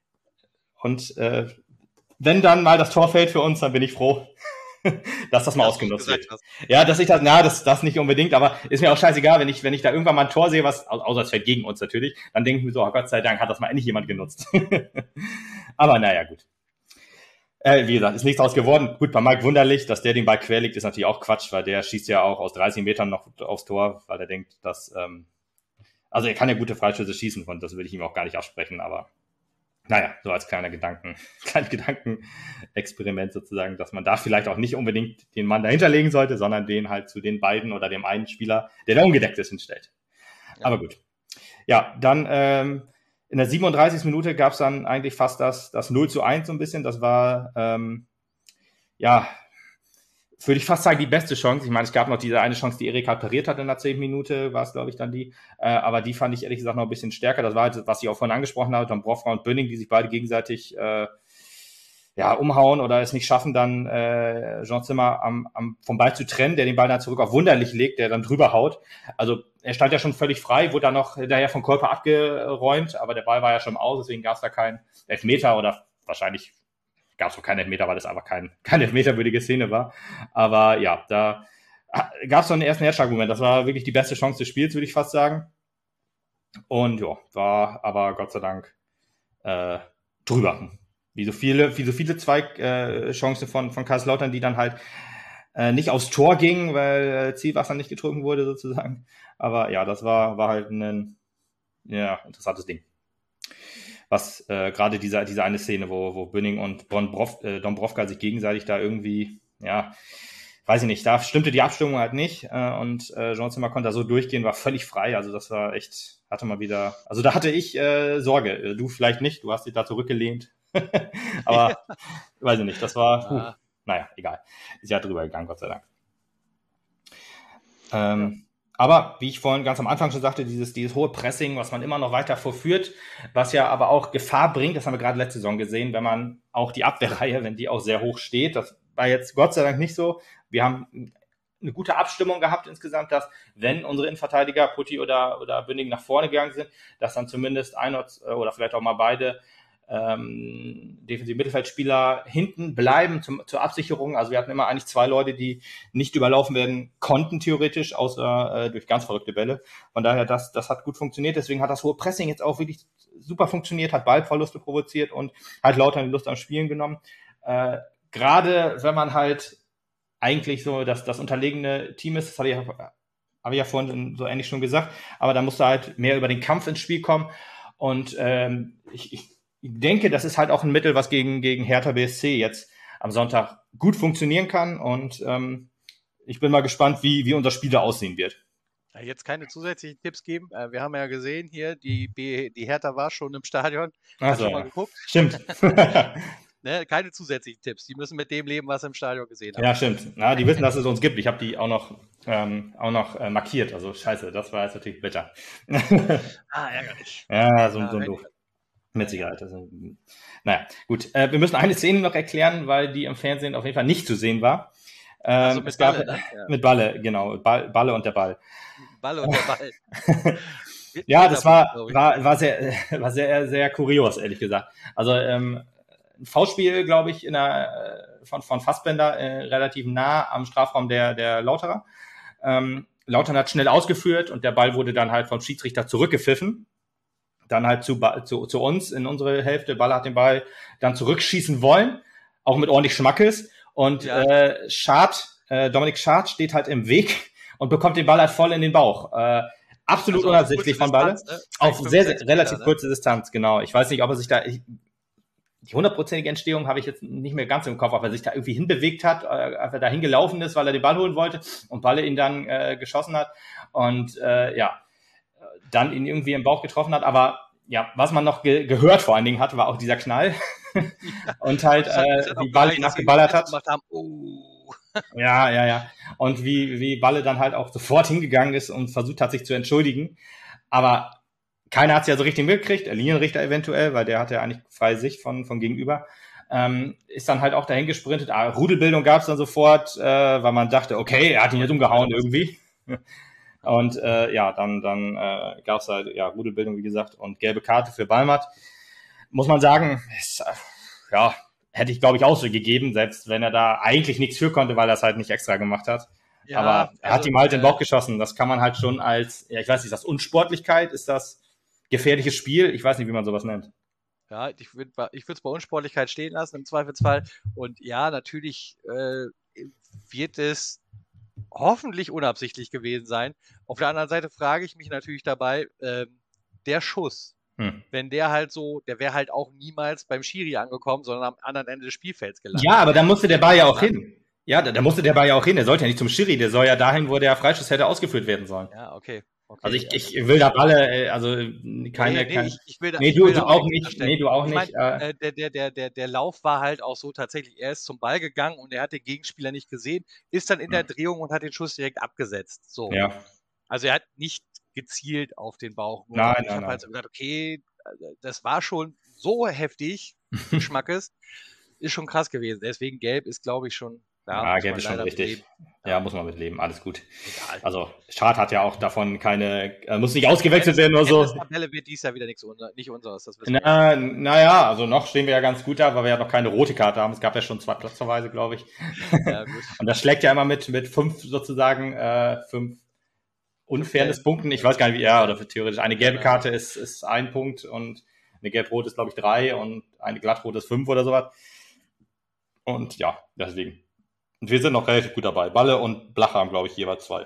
Und äh, wenn dann mal das Tor fällt für uns, dann bin ich froh, dass das mal das ausgenutzt wird. Hast. Ja, dass ich das, na, das, das nicht unbedingt, aber ist mir auch scheißegal, wenn ich, wenn ich da irgendwann mal ein Tor sehe, was, außer es fällt gegen uns natürlich, dann denke ich mir so, oh Gott sei Dank hat das mal endlich jemand genutzt. Aber naja, gut. Äh, wie gesagt, ist nichts draus geworden. Gut, bei Mike Wunderlich, dass der den Ball quer liegt, ist natürlich auch Quatsch, weil der schießt ja auch aus dreißig Metern noch aufs Tor, weil er denkt, dass, ähm, also er kann ja gute Freischüsse schießen, und das will ich ihm auch gar nicht absprechen, aber naja, so als kleiner Gedanken, kleines Gedankenexperiment sozusagen, dass man da vielleicht auch nicht unbedingt den Mann dahinter legen sollte, sondern den halt zu den beiden oder dem einen Spieler, der da ungedeckt ist, hinstellt. Ja. Aber gut. Ja, dann ähm, in der siebenunddreißigsten Minute gab es dann eigentlich fast das, das null zu eins so ein bisschen. Das war, ähm, ja, würde ich fast sagen, die beste Chance. Ich meine, es gab noch diese eine Chance, die Erik halt pariert hat in der zehnten Minute, war es, glaube ich, dann die. Äh, aber die fand ich ehrlich gesagt noch ein bisschen stärker. Das war halt, was ich auch vorhin angesprochen habe, Dombrovka und Böning, die sich beide gegenseitig äh, ja, umhauen oder es nicht schaffen, dann äh, Jean Zimmer am, am, vom Ball zu trennen, der den Ball dann zurück auf Wunderlich legt, der dann drüber haut. Also er stand ja schon völlig frei, wurde dann noch daher vom Körper abgeräumt, aber der Ball war ja schon aus, deswegen gab es da keinen Elfmeter oder wahrscheinlich gab es auch keinen Elfmeter, weil das einfach kein, keine elfmeterwürdige Szene war. Aber ja, da gab es noch einen ersten Herzschlagmoment. Das war wirklich die beste Chance des Spiels, würde ich fast sagen. Und ja, war aber Gott sei Dank äh, drüber. Wie so viele, wie so viele Zweig-Chancen äh, von, von Kaiserslautern, die dann halt äh, nicht aufs Tor gingen, weil äh, Zielwasser nicht getrunken wurde sozusagen. Aber ja, das war, war halt ein ja, interessantes Ding. Was äh, gerade diese, diese eine Szene, wo, wo Böning und Dombrovka, äh, Dombrovka sich gegenseitig da irgendwie, ja, weiß ich nicht, da stimmte die Abstimmung halt nicht äh, und äh, Jean Zimmer konnte da so durchgehen, war völlig frei, also das war echt, hatte mal wieder, also da hatte ich äh, Sorge, du vielleicht nicht, du hast dich da zurückgelehnt, aber ja. Weiß ich nicht, das war, puh, ja. Naja, egal, ist ja drüber gegangen, Gott sei Dank. Ähm, ja. Aber, wie ich vorhin ganz am Anfang schon sagte, dieses, dieses hohe Pressing, was man immer noch weiter vorführt, was ja aber auch Gefahr bringt, das haben wir gerade letzte Saison gesehen, wenn man auch die Abwehrreihe, wenn die auch sehr hoch steht, das war jetzt Gott sei Dank nicht so. Wir haben eine gute Abstimmung gehabt insgesamt, dass wenn unsere Innenverteidiger, Putti oder, oder Böning nach vorne gegangen sind, dass dann zumindest ein oder vielleicht auch mal beide ähm, defensive Mittelfeldspieler hinten bleiben zum, zur Absicherung. Also wir hatten immer eigentlich zwei Leute, die nicht überlaufen werden konnten, theoretisch, außer äh, durch ganz verrückte Bälle. Von daher, das, das hat gut funktioniert. Deswegen hat das hohe Pressing jetzt auch wirklich super funktioniert, hat Ballverluste provoziert und hat Lautern die Lust am Spielen genommen. Äh, gerade wenn man halt eigentlich so das, das unterlegene Team ist, das hatte ich, habe ich ja vorhin so ähnlich schon gesagt, aber da musst du halt mehr über den Kampf ins Spiel kommen. Und ähm, ich, ich Ich denke, das ist halt auch ein Mittel, was gegen, gegen Hertha B S C jetzt am Sonntag gut funktionieren kann. Und ähm, ich bin mal gespannt, wie, wie unser Spiel da aussehen wird. Ja, jetzt keine zusätzlichen Tipps geben. Äh, wir haben ja gesehen hier, die, B, die Hertha war schon im Stadion. Hast du so, schon mal ja. geguckt? Stimmt. Ne, keine zusätzlichen Tipps. Die müssen mit dem leben, was sie im Stadion gesehen haben. Ja, stimmt. Na, die wissen, dass es uns gibt. Ich habe die auch noch, ähm, auch noch äh, markiert. Also scheiße, das war jetzt natürlich bitter. Ah, ärgerlich. Ja, so, Ja, so ein doof. Mit Sicherheit. Also, naja, gut. Äh, wir müssen eine Szene noch erklären, weil die im Fernsehen auf jeden Fall nicht zu sehen war. Ähm, also mit es gab, Balle, ne? Ja. Mit Balle, genau. Ball, Balle und der Ball. Balle und der Ball. Ja, das war, war, war sehr, war sehr, sehr kurios, ehrlich gesagt. Also, ähm, ein V-Spiel, glaube ich, in der, von, von Fassbender, äh, relativ nah am Strafraum der, der Lauterer. Ähm, Lautern hat schnell ausgeführt und der Ball wurde dann halt vom Schiedsrichter zurückgepfiffen. Dann halt zu, zu, zu uns in unsere Hälfte. Baller hat den Ball dann zurückschießen wollen, auch mit ordentlich Schmackes. Und ja. äh, Schad, äh, Dominik Schad steht halt im Weg und bekommt den Ball halt voll in den Bauch. Äh, absolut also unabsichtlich von Balle. Ne? Auf sehr, sehr relativ Meter, kurze ne? Distanz, genau. Ich weiß nicht, ob er sich da... Ich, die hundertprozentige Entstehung habe ich jetzt nicht mehr ganz im Kopf, ob er sich da irgendwie hinbewegt hat, äh, ob er da hingelaufen ist, weil er den Ball holen wollte und Balle ihn dann äh, geschossen hat. Und äh, ja, dann ihn irgendwie im Bauch getroffen hat, aber ja, was man noch ge- gehört vor allen Dingen hat, war auch dieser Knall und halt, hat, äh, wie Balle ihn nachgeballert hat. Oh. Ja, ja, ja. Und wie, wie Balle dann halt auch sofort hingegangen ist und versucht hat, sich zu entschuldigen. Aber keiner hat es ja so richtig mitgekriegt, der Linienrichter eventuell, weil der hatte ja eigentlich freie Sicht von, von gegenüber. Ähm, ist dann halt auch dahin gesprintet. Ah, Rudelbildung gab es dann sofort, äh, weil man dachte, okay, er hat ihn jetzt umgehauen irgendwie. Und äh, ja, dann, dann äh, gab es halt ja Rudelbildung, wie gesagt, und gelbe Karte für Balmert. Muss man sagen, ist, ja, hätte ich, glaube ich, auch so gegeben, selbst wenn er da eigentlich nichts für konnte, weil er es halt nicht extra gemacht hat. Ja, aber er also, hat ihm halt äh, den Bauch geschossen. Das kann man halt schon als, ja, ich weiß nicht, ist das Unsportlichkeit? Ist das gefährliches Spiel? Ich weiß nicht, wie man sowas nennt. Ja, ich würde ich würde es bei Unsportlichkeit stehen lassen im Zweifelsfall. Und ja, natürlich äh, wird es hoffentlich unabsichtlich gewesen sein. Auf der anderen Seite frage ich mich natürlich dabei, äh, der Schuss, hm. wenn der halt so, der wäre halt auch niemals beim Schiri angekommen, sondern am anderen Ende des Spielfelds gelandet. Ja, aber da musste der Ball ja auch hin. Ja, da, da musste der Ball ja auch hin. Der sollte ja nicht zum Schiri, der soll ja dahin, wo der Freischuss hätte ausgeführt werden sollen. Ja, okay. Okay, also ich, ich will da Balle, also keine, nee, nee, keine ich, ich will da, nee, ich du, will du da auch nicht, nee, du auch ich nicht. Mein, äh, der, der, der, der, der Lauf war halt auch so tatsächlich, er ist zum Ball gegangen und er hat den Gegenspieler nicht gesehen, ist dann in der Drehung und hat den Schuss direkt abgesetzt. So. Ja. Also er hat nicht gezielt auf den Bauch. Nur nein, ich habe halt so gedacht, okay, das war schon so heftig, Schmackes, ist schon krass gewesen. Deswegen gelb ist, glaube ich, schon. Ja, ja gelb ist schon richtig. Ja. ja, muss man mitleben. Alles gut. Egal. Also, Schad hat ja auch davon keine, äh, muss nicht ausgewechselt werden oder so. Die Tabelle wird dies Jahr wieder nichts unser, nicht unseres. Das wissen Na, naja, also noch stehen wir ja ganz gut da, weil wir ja noch keine rote Karte haben. Es gab ja schon zwei Platzverweise, glaube ich. Ja, gut. Und das schlägt ja immer mit, mit fünf sozusagen, äh, fünf unfairness Punkten. Ich weiß gar nicht, wie, ja, oder für theoretisch. Eine gelbe Karte ist, ist ein Punkt und eine gelb-rot ist, glaube ich, drei und eine glattrot ist fünf oder sowas. Und ja, deswegen. Und wir sind noch relativ gut dabei. Balle und Blacher haben, glaube ich, jeweils zwei.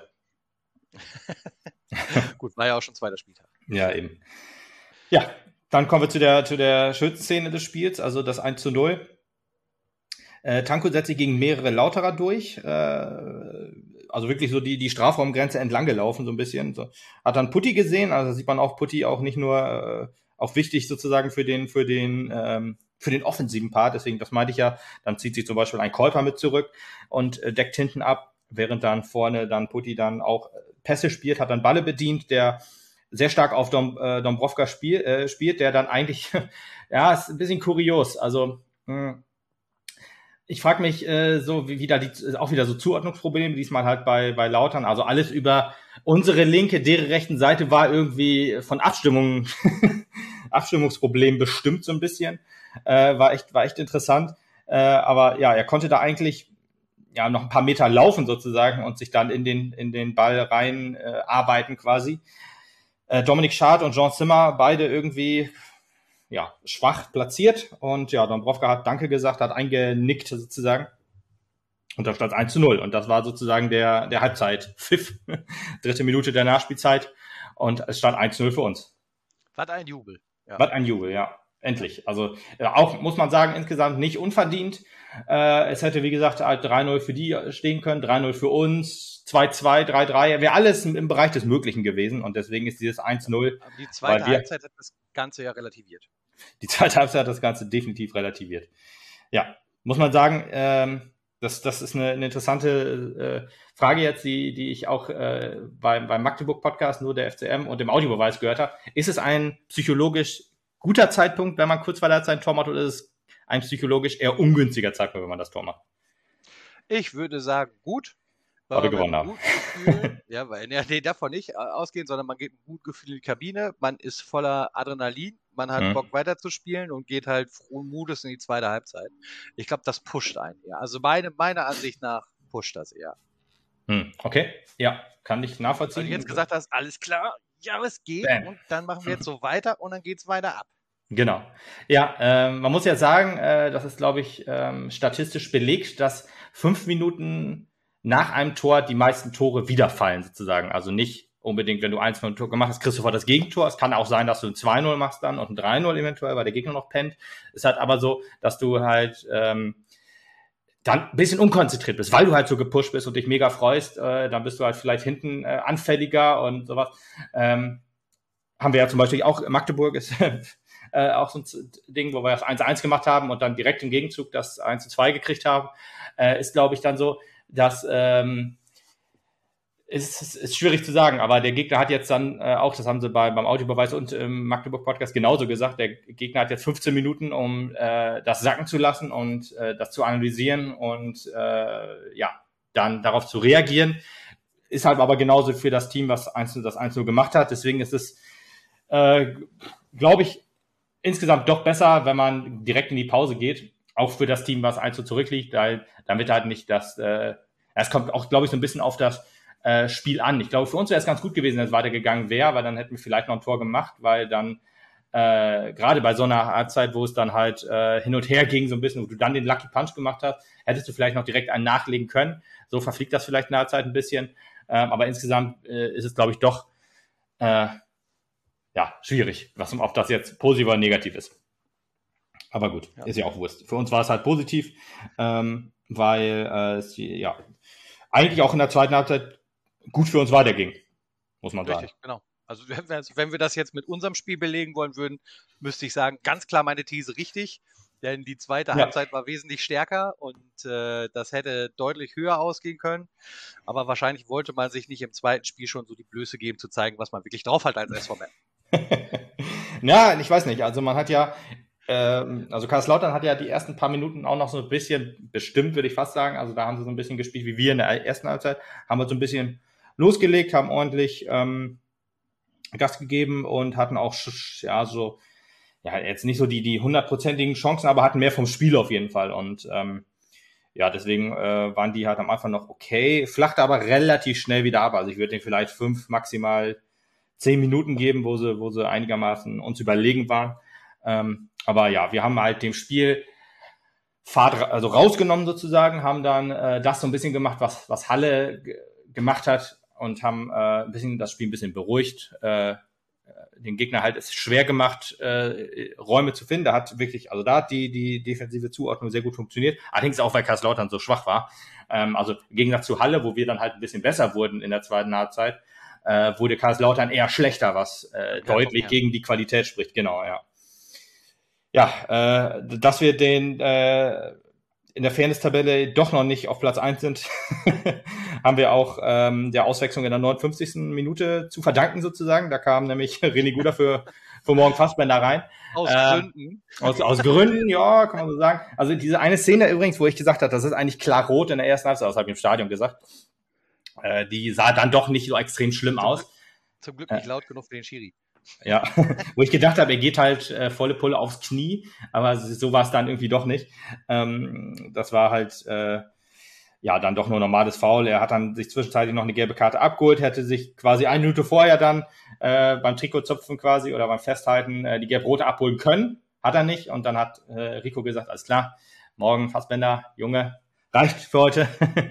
Gut, war ja auch schon zweiter Spieltag. Ja, eben. Ja, dann kommen wir zu der, zu der schönsten Szene des Spiels, also das eins zu null. Äh, Tanko setzt sich gegen mehrere Lauterer durch. Äh, also wirklich so die, die Strafraumgrenze entlang gelaufen, so ein bisschen. So. Hat dann Putti gesehen, also sieht man auch Putti auch nicht nur, äh, auch wichtig sozusagen für den, für den, ähm, für den offensiven Part, deswegen, das meinte ich ja, dann zieht sich zum Beispiel ein Käufer mit zurück und äh, deckt hinten ab, während dann vorne dann Putti dann auch Pässe spielt, hat dann Balle bedient, der sehr stark auf Dom, äh, Dombrovka spiel, äh, spielt, der dann eigentlich, ja, ist ein bisschen kurios, also mh, ich frage mich äh, so, wie, wie da die, auch wieder so Zuordnungsprobleme, diesmal halt bei, bei Lautern, also alles über unsere linke, deren rechten Seite war irgendwie von Abstimmungen, Abstimmungsproblemen bestimmt so ein bisschen. Äh, war echt, war echt interessant. Äh, aber ja, er konnte da eigentlich ja noch ein paar Meter laufen sozusagen und sich dann in den, in den Ball rein äh, arbeiten quasi. Äh, Dominik Schad und Jean Zimmer, beide irgendwie ja schwach platziert. Und ja, Dombrovka hat Danke gesagt, hat eingenickt sozusagen. Und da stand es eins zu null. Und das war sozusagen der, der Halbzeit-Pfiff. Dritte Minute der Nachspielzeit. Und es stand eins zu null für uns. Was ein Jubel. Ja. Was ein Jubel, ja. Endlich. Also äh, auch, muss man sagen, insgesamt nicht unverdient. Äh, es hätte, wie gesagt, halt drei null für die stehen können, drei null für uns, zwei zwei, drei drei. Wäre alles im, im Bereich des Möglichen gewesen. Und deswegen ist dieses eins null. Aber die zweite wir, Halbzeit hat das Ganze ja relativiert. Die zweite Halbzeit hat das Ganze definitiv relativiert. Ja, muss man sagen, ähm, das, das ist eine, eine interessante äh, Frage jetzt, die, die ich auch äh, beim, beim Magdeburg-Podcast, nur der F C M und dem Audiobeweis gehört habe. Ist es ein psychologisch guter Zeitpunkt, wenn man kurz vor der Halbzeit ein Tor macht, oder ist es ein psychologisch eher ungünstiger Zeitpunkt, wenn man das Tor macht? Ich würde sagen, gut. Weil wir gewonnen haben. Gefühl, ja, weil, ja, nee, davon nicht ausgehen, sondern man geht mit gutem Gefühl in die Kabine, man ist voller Adrenalin, man hat mhm. Bock weiterzuspielen und geht halt frohen Mutes in die zweite Halbzeit. Ich glaube, das pusht einen eher. Also meine, meiner Ansicht nach pusht das eher. Hm, okay, ja, kann ich nachvollziehen. Weil du jetzt gesagt hast, alles klar, ja, es geht Bam. Und dann machen wir jetzt so weiter und dann geht's weiter ab. Genau. Ja, ähm, man muss ja sagen, äh, das ist, glaube ich, ähm, statistisch belegt, dass fünf Minuten nach einem Tor die meisten Tore wiederfallen sozusagen. Also nicht unbedingt, wenn du eins von einem Tor gemacht hast, kriegst du sofort das Gegentor. Es kann auch sein, dass du ein zwei null machst dann und ein drei null eventuell, weil der Gegner noch pennt. Es ist halt aber so, dass du halt ähm, dann ein bisschen unkonzentriert bist, weil du halt so gepusht bist und dich mega freust. Äh, dann bist du halt vielleicht hinten äh, anfälliger und sowas. Ähm, haben wir ja zum Beispiel auch, Magdeburg ist äh, auch so ein Ding, wo wir das eins eins gemacht haben und dann direkt im Gegenzug das eins zu zwei gekriegt haben. Äh, ist, glaube ich, dann so, dass ähm, ist, ist, ist schwierig zu sagen, aber der Gegner hat jetzt dann äh, auch, das haben sie bei, beim Audiobeweis und im Magdeburg-Podcast genauso gesagt, der Gegner hat jetzt fünfzehn Minuten, um äh, das sacken zu lassen und äh, das zu analysieren und äh, ja, dann darauf zu reagieren. Ist halt aber genauso für das Team, was eins, das eins null gemacht hat. Deswegen ist es, äh, glaube ich, insgesamt doch besser, wenn man direkt in die Pause geht, auch für das Team, was eins null zurückliegt, weil damit halt nicht das, äh, es kommt auch, glaube ich, so ein bisschen auf das äh, Spiel an. Ich glaube, für uns wäre es ganz gut gewesen, wenn es weitergegangen wäre, weil dann hätten wir vielleicht noch ein Tor gemacht, weil dann äh, gerade bei so einer Halbzeit, wo es dann halt äh, hin und her ging, so ein bisschen, wo du dann den Lucky Punch gemacht hast, hättest du vielleicht noch direkt einen nachlegen können. So verfliegt das vielleicht in der Halbzeit ein bisschen. Ähm, aber insgesamt äh, ist es, glaube ich, doch äh, ja, schwierig, was ob das jetzt positiv oder negativ ist. Aber gut, ja. Ist ja auch Wurst. Für uns war es halt positiv, ähm, weil äh, es ja eigentlich auch in der zweiten Halbzeit gut für uns weiterging, muss man sagen. Richtig, genau. Also wenn wir das jetzt mit unserem Spiel belegen wollen würden, müsste ich sagen, ganz klar meine These richtig. Denn die zweite ja. Halbzeit war wesentlich stärker und äh, das hätte deutlich höher ausgehen können. Aber wahrscheinlich wollte man sich nicht im zweiten Spiel schon so die Blöße geben, zu zeigen, was man wirklich drauf hat als S V M. Ja, ich weiß nicht. Also man hat ja, ähm, also Kaiserslautern hat ja die ersten paar Minuten auch noch so ein bisschen bestimmt, würde ich fast sagen. Also da haben sie so ein bisschen gespielt wie wir in der ersten Halbzeit. Haben wir so ein bisschen losgelegt, haben ordentlich ähm, Gas gegeben und hatten auch ja so ja, jetzt nicht so die die hundertprozentigen Chancen, aber hatten mehr vom Spiel auf jeden Fall. Und ähm, ja, deswegen äh, waren die halt am Anfang noch okay, flachte aber relativ schnell wieder ab. Also ich würde denen vielleicht fünf, maximal zehn Minuten geben, wo sie, wo sie einigermaßen uns überlegen waren. Ähm, aber ja, wir haben halt dem Spiel Fahrt also rausgenommen sozusagen, haben dann äh, das so ein bisschen gemacht, was, was Halle g- gemacht hat und haben äh, ein bisschen das Spiel ein bisschen beruhigt, äh, den Gegner halt es schwer gemacht, äh, Räume zu finden. Da hat wirklich, also da hat die, die defensive Zuordnung sehr gut funktioniert. Allerdings auch, weil Kaiserslautern so schwach war. Ähm, also im Gegensatz zu Halle, wo wir dann halt ein bisschen besser wurden in der zweiten Halbzeit, äh, wurde Kaiserslautern eher schlechter, was äh, deutlich ja. gegen die Qualität spricht. Genau, ja. Ja, äh, dass wir den äh, in der Fairness-Tabelle doch noch nicht auf Platz eins sind, haben wir auch ähm, der Auswechslung in der neunundfünfzigsten Minute zu verdanken sozusagen. Da kam nämlich René Guder für, für Morgen Fassbender rein. Aus äh, Gründen. Aus, aus Gründen, ja, kann man so sagen. Also diese eine Szene übrigens, wo ich gesagt habe, das ist eigentlich klar rot in der ersten Halbzeit, das habe ich im Stadion gesagt. Äh, die sah dann doch nicht so extrem schlimm zum aus. Glück, zum Glück nicht äh, laut genug für den Schiri. Ja, wo ich gedacht habe, er geht halt äh, volle Pulle aufs Knie, aber so war es dann irgendwie doch nicht. Ähm, das war halt äh, ja dann doch nur normales Foul. Er hat dann sich zwischenzeitlich noch eine gelbe Karte abgeholt, hätte sich quasi eine Minute vorher dann äh, beim Trikotzupfen quasi oder beim Festhalten äh, die gelb-rote abholen können. Hat er nicht und dann hat äh, Rico gesagt, alles klar, morgen Fassbender, Junge, reicht für heute.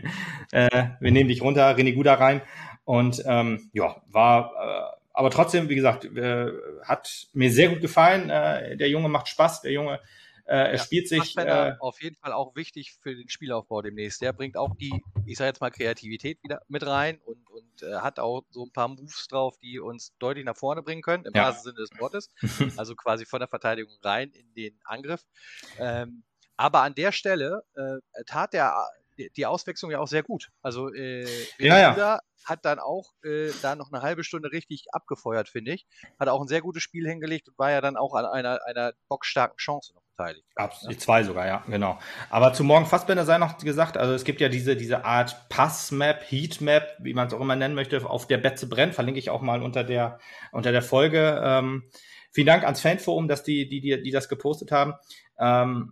äh, wir nehmen dich runter, René Guder rein und ähm, ja, war äh, aber trotzdem, wie gesagt, äh, hat mir sehr gut gefallen. Äh, der Junge macht Spaß, der Junge, äh, er ja, spielt sich. Äh, auf jeden Fall auch wichtig für den Spielaufbau demnächst. Der bringt auch die, ich sage jetzt mal, Kreativität wieder mit rein und, und äh, hat auch so ein paar Moves drauf, die uns deutlich nach vorne bringen können, im ja. wahrsten Sinne des Wortes. Also quasi von der Verteidigung rein in den Angriff. Ähm, aber an der Stelle äh, tat der die Auswechslung ja auch sehr gut. Also äh, ja, ja. hat dann auch äh, da noch eine halbe Stunde richtig abgefeuert, finde ich. Hat auch ein sehr gutes Spiel hingelegt und war ja dann auch an einer, einer bockstarken Chance noch beteiligt. Absolut, zwei sogar, ja, genau. Aber zu Morgen Fassbender sei noch gesagt, also es gibt ja diese, diese Art Passmap, Heatmap, wie man es auch immer nennen möchte, auf der Betze brennt, verlinke ich auch mal unter der, unter der Folge. Ähm, vielen Dank ans Fanforum, dass die, die, die, die das gepostet haben. Ähm,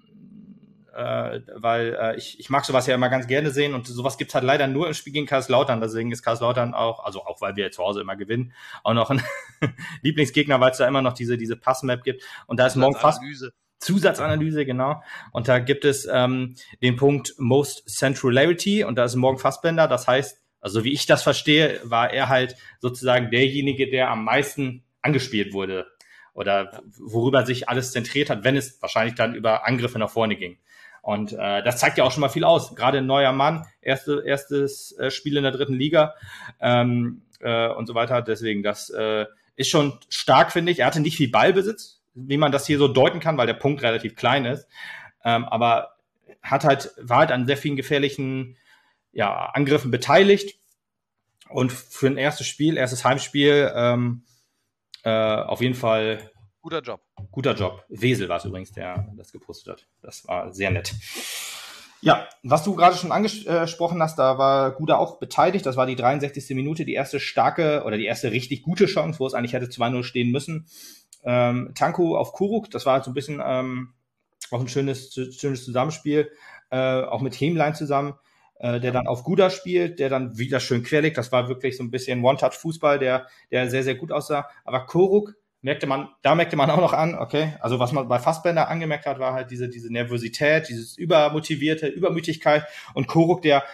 Äh, weil äh, ich, ich mag sowas ja immer ganz gerne sehen und sowas gibt's halt leider nur im Spiel gegen Kaiserslautern, deswegen ist Kaiserslautern auch, also auch weil wir zu Hause immer gewinnen, auch noch ein Lieblingsgegner, weil es da immer noch diese diese Passmap gibt und da ist morgen fast Zusatzanalyse, genau, und da gibt es ähm, den Punkt Most Centralarity und da ist morgen Fassbender, das heißt, also wie ich das verstehe, war er halt sozusagen derjenige, der am meisten angespielt wurde oder worüber sich alles zentriert hat, wenn es wahrscheinlich dann über Angriffe nach vorne ging. Und äh, das zeigt ja auch schon mal viel aus. Gerade ein neuer Mann, erste, erstes äh, Spiel in der dritten Liga ähm, äh, und so weiter. Deswegen, das äh, ist schon stark, finde ich. Er hatte nicht viel Ballbesitz, wie man das hier so deuten kann, weil der Punkt relativ klein ist. Ähm, aber hat halt, war halt an sehr vielen gefährlichen ja, Angriffen beteiligt. Und für ein erstes Spiel, erstes Heimspiel, ähm, äh, auf jeden Fall guter Job. Guter Job. Wesel war es übrigens, der das gepostet hat. Das war sehr nett. Ja, was du gerade schon angesprochen hast, da war Guda auch beteiligt. Das war die dreiundsechzigste Minute, die erste starke oder die erste richtig gute Chance, wo es eigentlich hätte zwei null stehen müssen. Ähm, Tanku auf Kuruk, das war halt so ein bisschen ähm, auch ein schönes, schönes Zusammenspiel, äh, auch mit Hemlein zusammen, äh, der dann auf Guda spielt, der dann wieder schön querlegt. Das war wirklich so ein bisschen One-Touch-Fußball, der, der sehr, sehr gut aussah. Aber Kuruk, merkte man, da merkte man auch noch an, okay, also was man bei Fassbender angemerkt hat, war halt diese, diese Nervosität, dieses übermotivierte, Übermütigkeit und Koruk, der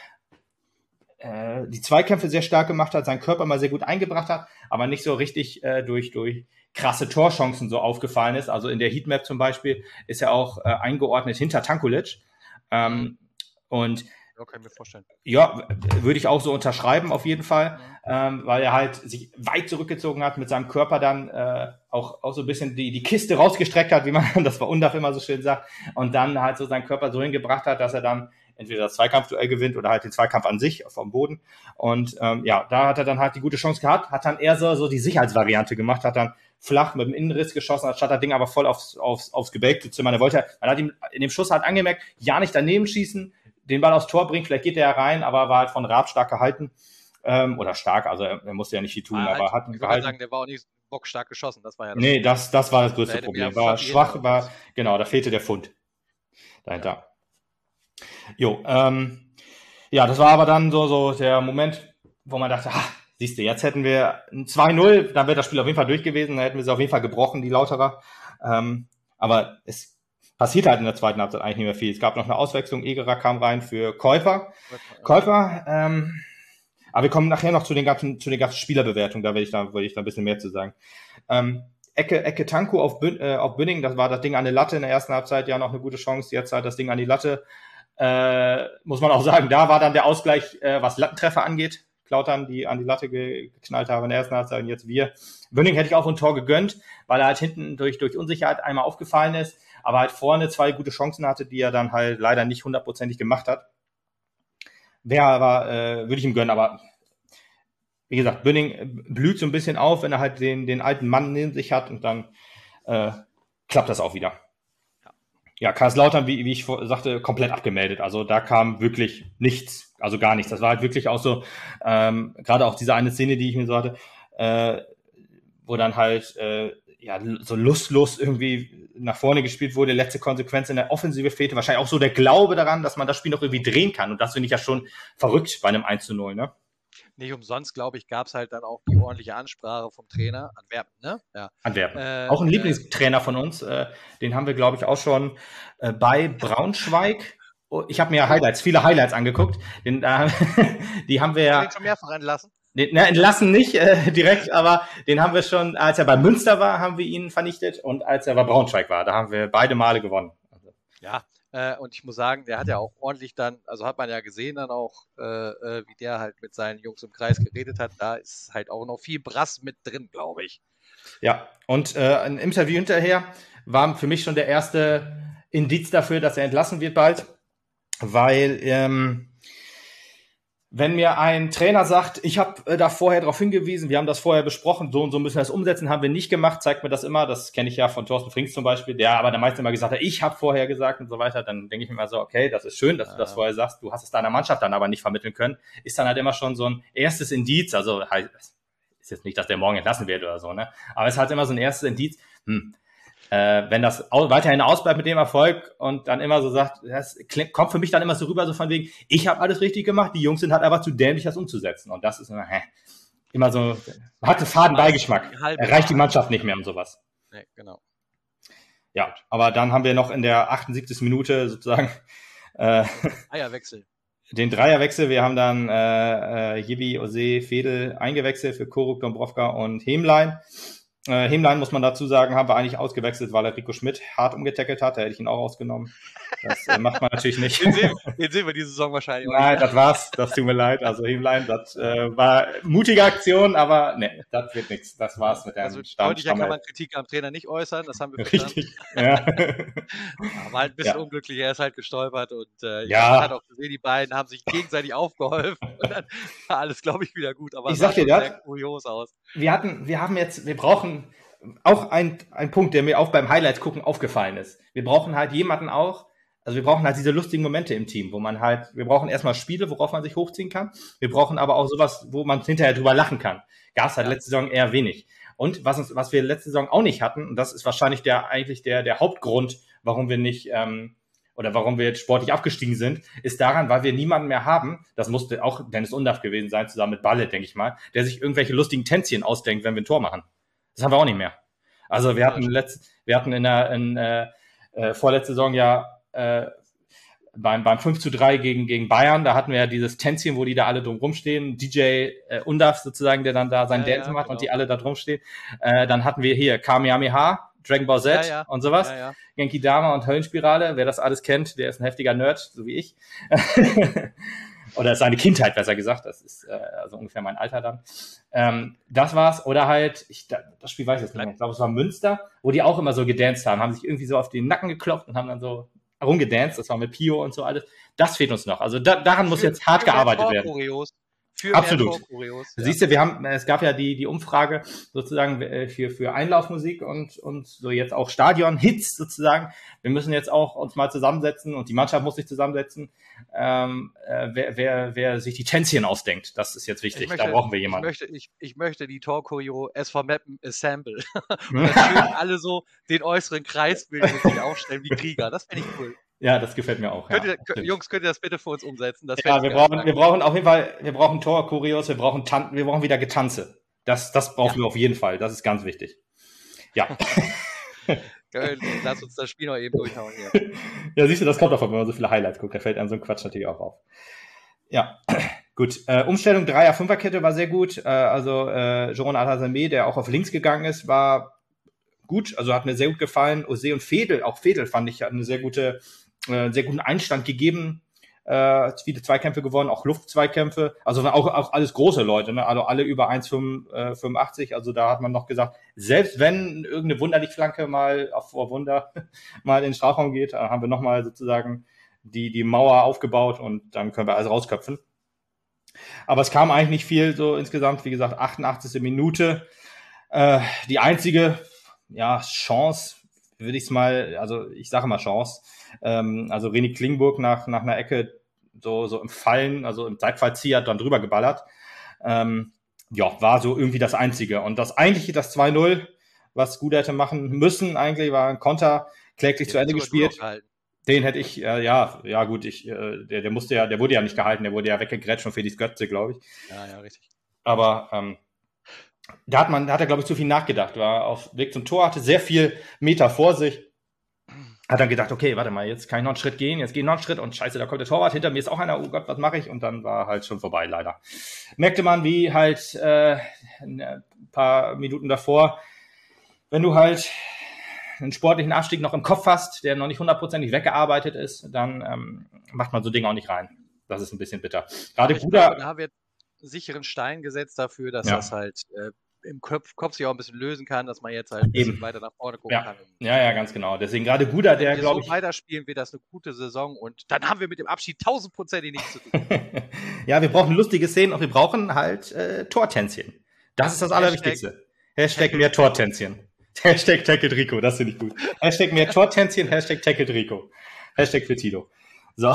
äh, die Zweikämpfe sehr stark gemacht hat, seinen Körper mal sehr gut eingebracht hat, aber nicht so richtig äh, durch, durch krasse Torchancen so aufgefallen ist. Also in der Heatmap zum Beispiel ist er auch äh, eingeordnet hinter Tankulic. Ähm, und Ja, kann ich mir vorstellen. Ja, würde ich auch so unterschreiben auf jeden Fall, ähm, weil er halt sich weit zurückgezogen hat, mit seinem Körper dann äh, auch, auch so ein bisschen die, die Kiste rausgestreckt hat, wie man das bei Undaf immer so schön sagt, und dann halt so seinen Körper so hingebracht hat, dass er dann entweder das Zweikampfduell gewinnt oder halt den Zweikampf an sich vom Boden. Und ähm, ja, da hat er dann halt die gute Chance gehabt, hat dann eher so, so die Sicherheitsvariante gemacht, hat dann flach mit dem Innenriss geschossen, anstatt das Ding aber voll aufs, aufs, aufs Gebälk zu zimmern. Er wollte, man hat ihm in dem Schuss halt angemerkt, ja nicht daneben schießen, den Ball aufs Tor bringt, vielleicht geht er ja rein, aber war halt von Raab stark gehalten. Ähm, oder stark, also er, er musste ja nicht viel tun, Ah, aber halt, hat ihn ich würde gehalten. sagen, der war auch nicht bockstark geschossen, das war ja das Nee, das, das war das größte hätte Problem. mehr War fehlen schwach, oder war, was? genau, da fehlte der Pfund dahinter. Jo, ähm, ja, das war aber dann so, so der Moment, wo man dachte, ah, siehst du, jetzt hätten wir ein zwei null, dann wäre das Spiel auf jeden Fall durch gewesen, dann hätten wir sie auf jeden Fall gebrochen, die Lauterer. Ähm, aber es passiert halt in der zweiten Halbzeit eigentlich nicht mehr viel. Es gab noch eine Auswechslung, Egerer kam rein für Käufer. Käufer, ähm, aber wir kommen nachher noch zu den ganzen, zu den ganzen Spielerbewertungen, da will ich da, will ich da ein bisschen mehr zu sagen. Ähm, Ecke, Ecke Tanku auf, Bün, äh, auf Bünning, das war das Ding an der Latte in der ersten Halbzeit, ja noch eine gute Chance, jetzt halt das Ding an die Latte. Äh, muss man auch sagen, da war dann der Ausgleich, äh, was Lattentreffer angeht. Klautern, die an die Latte geknallt haben in der ersten Halbzeit und jetzt wir. Bünning hätte ich auch ein Tor gegönnt, weil er halt hinten durch, durch Unsicherheit einmal aufgefallen ist, aber halt vorne zwei gute Chancen hatte, die er dann halt leider nicht hundertprozentig gemacht hat. Wäre aber, äh, würde ich ihm gönnen, aber wie gesagt, Bünning blüht so ein bisschen auf, wenn er halt den, den alten Mann neben sich hat und dann äh, klappt das auch wieder. Ja, Kaiserslautern, wie, wie ich sagte, komplett abgemeldet. Also da kam wirklich nichts, also gar nichts. Das war halt wirklich auch so, ähm, gerade auch diese eine Szene, die ich mir so hatte, äh, wo dann halt äh, ja so lustlos irgendwie nach vorne gespielt wurde, letzte Konsequenz in der Offensive fehlte. Wahrscheinlich auch so der Glaube daran, dass man das Spiel noch irgendwie drehen kann. Und das finde ich ja schon verrückt bei einem eins zu null, ne? Nicht umsonst, glaube ich, gab es halt dann auch die ordentliche Ansprache vom Trainer. Antwerpen, ne? Ja. Antwerpen. Äh, auch ein äh, Lieblingstrainer von uns. Äh, den haben wir, glaube ich, auch schon äh, bei Braunschweig. Oh, ich habe mir Highlights, viele Highlights angeguckt. Den, äh, die haben wir ja. Den schon mehrfach entlassen? Den, ne, entlassen nicht äh, direkt, aber den haben wir schon, als er bei Münster war, haben wir ihn vernichtet und als er bei Braunschweig war, da haben wir beide Male gewonnen. Also. Ja. Äh, und ich muss sagen, der hat ja auch ordentlich dann, also hat man ja gesehen dann auch, äh, äh, wie der halt mit seinen Jungs im Kreis geredet hat. Da ist halt auch noch viel Brass mit drin, glaube ich. Ja, und äh, ein Interview hinterher war für mich schon der erste Indiz dafür, dass er entlassen wird bald, weil ähm, wenn mir ein Trainer sagt, ich habe äh, da vorher darauf hingewiesen, wir haben das vorher besprochen, so und so müssen wir das umsetzen, haben wir nicht gemacht, zeigt mir das immer, das kenne ich ja von Thorsten Frings zum Beispiel, der aber der meiste immer gesagt hat, ich habe vorher gesagt und so weiter, dann denke ich mir mal so, okay, das ist schön, dass du das vorher sagst, du hast es deiner Mannschaft dann aber nicht vermitteln können, ist dann halt immer schon so ein erstes Indiz, also halt, ist jetzt nicht, dass der morgen entlassen wird oder so, ne, aber es ist halt immer so ein erstes Indiz, hm, Äh, wenn das au- weiterhin ausbleibt mit dem Erfolg und dann immer so sagt, das klingt, kommt für mich dann immer so rüber, so von wegen, ich habe alles richtig gemacht, die Jungs sind halt einfach zu dämlich, das umzusetzen. Und das ist immer, hä, immer so, hat einen faden Beigeschmack. Erreicht die Mannschaft nicht mehr und sowas. Nee, genau. Ja, aber dann haben wir noch in der achtundsiebzigsten Minute sozusagen äh, Eierwechsel. den Dreierwechsel. Wir haben dann äh, äh, Jibi, Ose, Fedel eingewechselt für Koruk, Dombrovka und Hemlein. Äh, Hemlein, muss man dazu sagen, haben wir eigentlich ausgewechselt, weil er Rico Schmidt hart umgetackelt hat. Da hätte ich ihn auch ausgenommen. Das äh, macht man natürlich nicht. Den sehen, den sehen wir diese Saison wahrscheinlich auch Nein, nicht. das war's. Das tut mir leid. Also Hemlein, das äh, war mutige Aktion, aber ne, das wird nichts. Das war's mit der Also Stamm. deutlicher kann man Kritik am Trainer nicht äußern, das haben wir verstanden. Richtig, ja. Ja, war halt ein bisschen Ja. unglücklich, er ist halt gestolpert und äh, Ja. man hat auch gesehen, die beiden haben sich gegenseitig aufgeholfen und dann war alles, glaube ich, wieder gut. Aber Ich es sah sag dir schon das. sehr kurios aus. Wir hatten, wir haben jetzt, wir brauchen auch ein, ein Punkt, der mir auch beim Highlights gucken aufgefallen ist. Wir brauchen halt jemanden auch, also wir brauchen halt diese lustigen Momente im Team, wo man halt, wir brauchen erstmal Spiele, worauf man sich hochziehen kann. Wir brauchen aber auch sowas, wo man hinterher drüber lachen kann. Gab es halt Ja. letzte Saison eher wenig. Und was uns, was wir letzte Saison auch nicht hatten, und das ist wahrscheinlich der, eigentlich der, der Hauptgrund, warum wir nicht, ähm, oder warum wir jetzt sportlich abgestiegen sind, ist daran, weil wir niemanden mehr haben, das musste auch Dennis Undaff gewesen sein, zusammen mit Balle, denke ich mal, der sich irgendwelche lustigen Tänzchen ausdenkt, wenn wir ein Tor machen. Das haben wir auch nicht mehr. Also wir hatten letzt, wir hatten in der in, äh, äh, vorletzte Saison ja äh, beim, beim fünf zu drei gegen, gegen Bayern, da hatten wir ja dieses Tänzchen, wo die da alle drum rumstehen, D J äh, Undaff sozusagen, der dann da sein Ja, Dance ja, macht genau. und die alle da drum stehen. Äh, dann hatten wir hier Kamehameha, Dragon Ball Z Ja, ja. und sowas. Ja, ja. Genki Dama und Höllenspirale, wer das alles kennt, der ist ein heftiger Nerd, so wie ich. Oder seine Kindheit, besser gesagt. Das ist äh, also ungefähr mein Alter dann. Ähm, das war's. Oder halt, ich, das Spiel weiß ich jetzt nicht mehr. Ich glaube, es war Münster, wo die auch immer so gedanced haben, haben sich irgendwie so auf den Nacken geklopft und haben dann so rumgedanced. Das war mit Pio und so alles. Das fehlt uns noch. Also da, daran muss Für- jetzt hart für mehr gearbeitet werden. Torkurios. Für Absolut. mehr Torkurios. Ja. Siehst du, wir haben, es gab ja die, die Umfrage sozusagen äh, für, für Einlaufmusik und, und so jetzt auch Stadion-Hits sozusagen. Wir müssen jetzt auch uns mal zusammensetzen und die Mannschaft muss sich zusammensetzen, ähm, äh, wer, wer, wer sich die Tänzchen ausdenkt. Das ist jetzt wichtig. Ich möchte, da brauchen wir ich jemanden. möchte, ich, ich möchte die Torkurio S V Meppen Assemble. Und dann schön alle so den äußeren Kreis bilden und sich aufstellen wie Krieger. Das finde ich cool. Ja, das gefällt mir auch. Könnt Ja, ihr, stimmt. Jungs, könnt ihr das bitte für uns umsetzen? Das Ja, fände wir ich brauchen, geil. wir brauchen auf jeden Fall, wir brauchen Tor, Kurios, wir brauchen Tan wir brauchen wieder Getanze. Das, das brauchen Ja. wir auf jeden Fall. Das ist ganz wichtig. Ja. Geil, lass uns das Spiel noch eben durchhauen hier. Ja, siehst du, das kommt davon, wenn man so viele Highlights guckt. Da fällt einem so ein Quatsch natürlich auch auf. Ja, gut. Äh, Umstellung Dreier-Fünfer-Kette war sehr gut. Äh, also äh, Jeroen Atazame, der auch auf links gegangen ist, war gut. Also hat mir sehr gut gefallen. Ose und Fedel, auch Fedel fand ich, hat eine sehr gute, äh, sehr guten Einstand gegeben. Äh, viele Zweikämpfe gewonnen, auch Luftzweikämpfe. Also auch, auch alles große Leute, ne? Also alle über eins Komma fünfundachtzig. Also da hat man noch gesagt, selbst wenn irgendeine Wunderlichflanke mal auf vor Wunder mal in den Strafraum geht, dann haben wir nochmal sozusagen die, die Mauer aufgebaut und dann können wir alles rausköpfen. Aber es kam eigentlich nicht viel, so insgesamt, wie gesagt, achtundachtzigste Minute. Äh, die einzige, ja, Chance, würde ich es mal, also ich sage mal Chance, ähm, also René Klingburg nach, nach einer Ecke so, so im Fallen, also im Seitfallzieher dann drüber geballert. Ähm, ja, war so irgendwie das Einzige. Und das eigentliche, das zwei null, was gut hätte machen müssen, eigentlich war ein Konter, kläglich zu Ende Sogar du gespielt. noch gehalten. Den hätte ich, äh, ja, ja gut, ich, äh, der, der musste ja, der wurde ja nicht gehalten, der wurde ja weggegrätscht von Felix Götze, glaube ich. Ja, ja, richtig. Aber ähm, da hat man, da hat er, glaube ich, zu viel nachgedacht, war auf Weg zum Tor, hatte sehr viel Meter vor sich, hat dann gedacht, okay, warte mal, jetzt kann ich noch einen Schritt gehen, jetzt gehe ich noch einen Schritt und scheiße, da kommt der Torwart, hinter mir ist auch einer, oh Gott, was mache ich? Und dann war halt schon vorbei, leider. Merkte man, wie halt äh, ein paar Minuten davor, wenn du halt einen sportlichen Abstieg noch im Kopf hast, der noch nicht hundertprozentig weggearbeitet ist, dann ähm, macht man so Dinge auch nicht rein. Das ist ein bisschen bitter. Gerade Ich Guda, glaube, da haben wir einen sicheren Stein gesetzt dafür, dass Ja. das halt äh, im Kopf, Kopf sich auch ein bisschen lösen kann, dass man jetzt halt ein bisschen Eben. weiter nach vorne gucken Ja. kann. ja, ja, ganz genau. Deswegen gerade Guda, der, Wenn wir glaube so ich, weiterspielen, wird das eine gute Saison und dann haben wir mit dem Abschied tausendprozentig nichts zu tun. ja, wir brauchen lustige Szenen und wir brauchen halt äh, Tortänzchen. Das ist das Hashtag- Allerwichtigste. Hashtag mehr Tortänzchen. Hashtag Tackle Rico, das finde ich gut. Hashtag mehr Tortänzchen, Hashtag Tackle Rico. Hashtag für Tilo. So.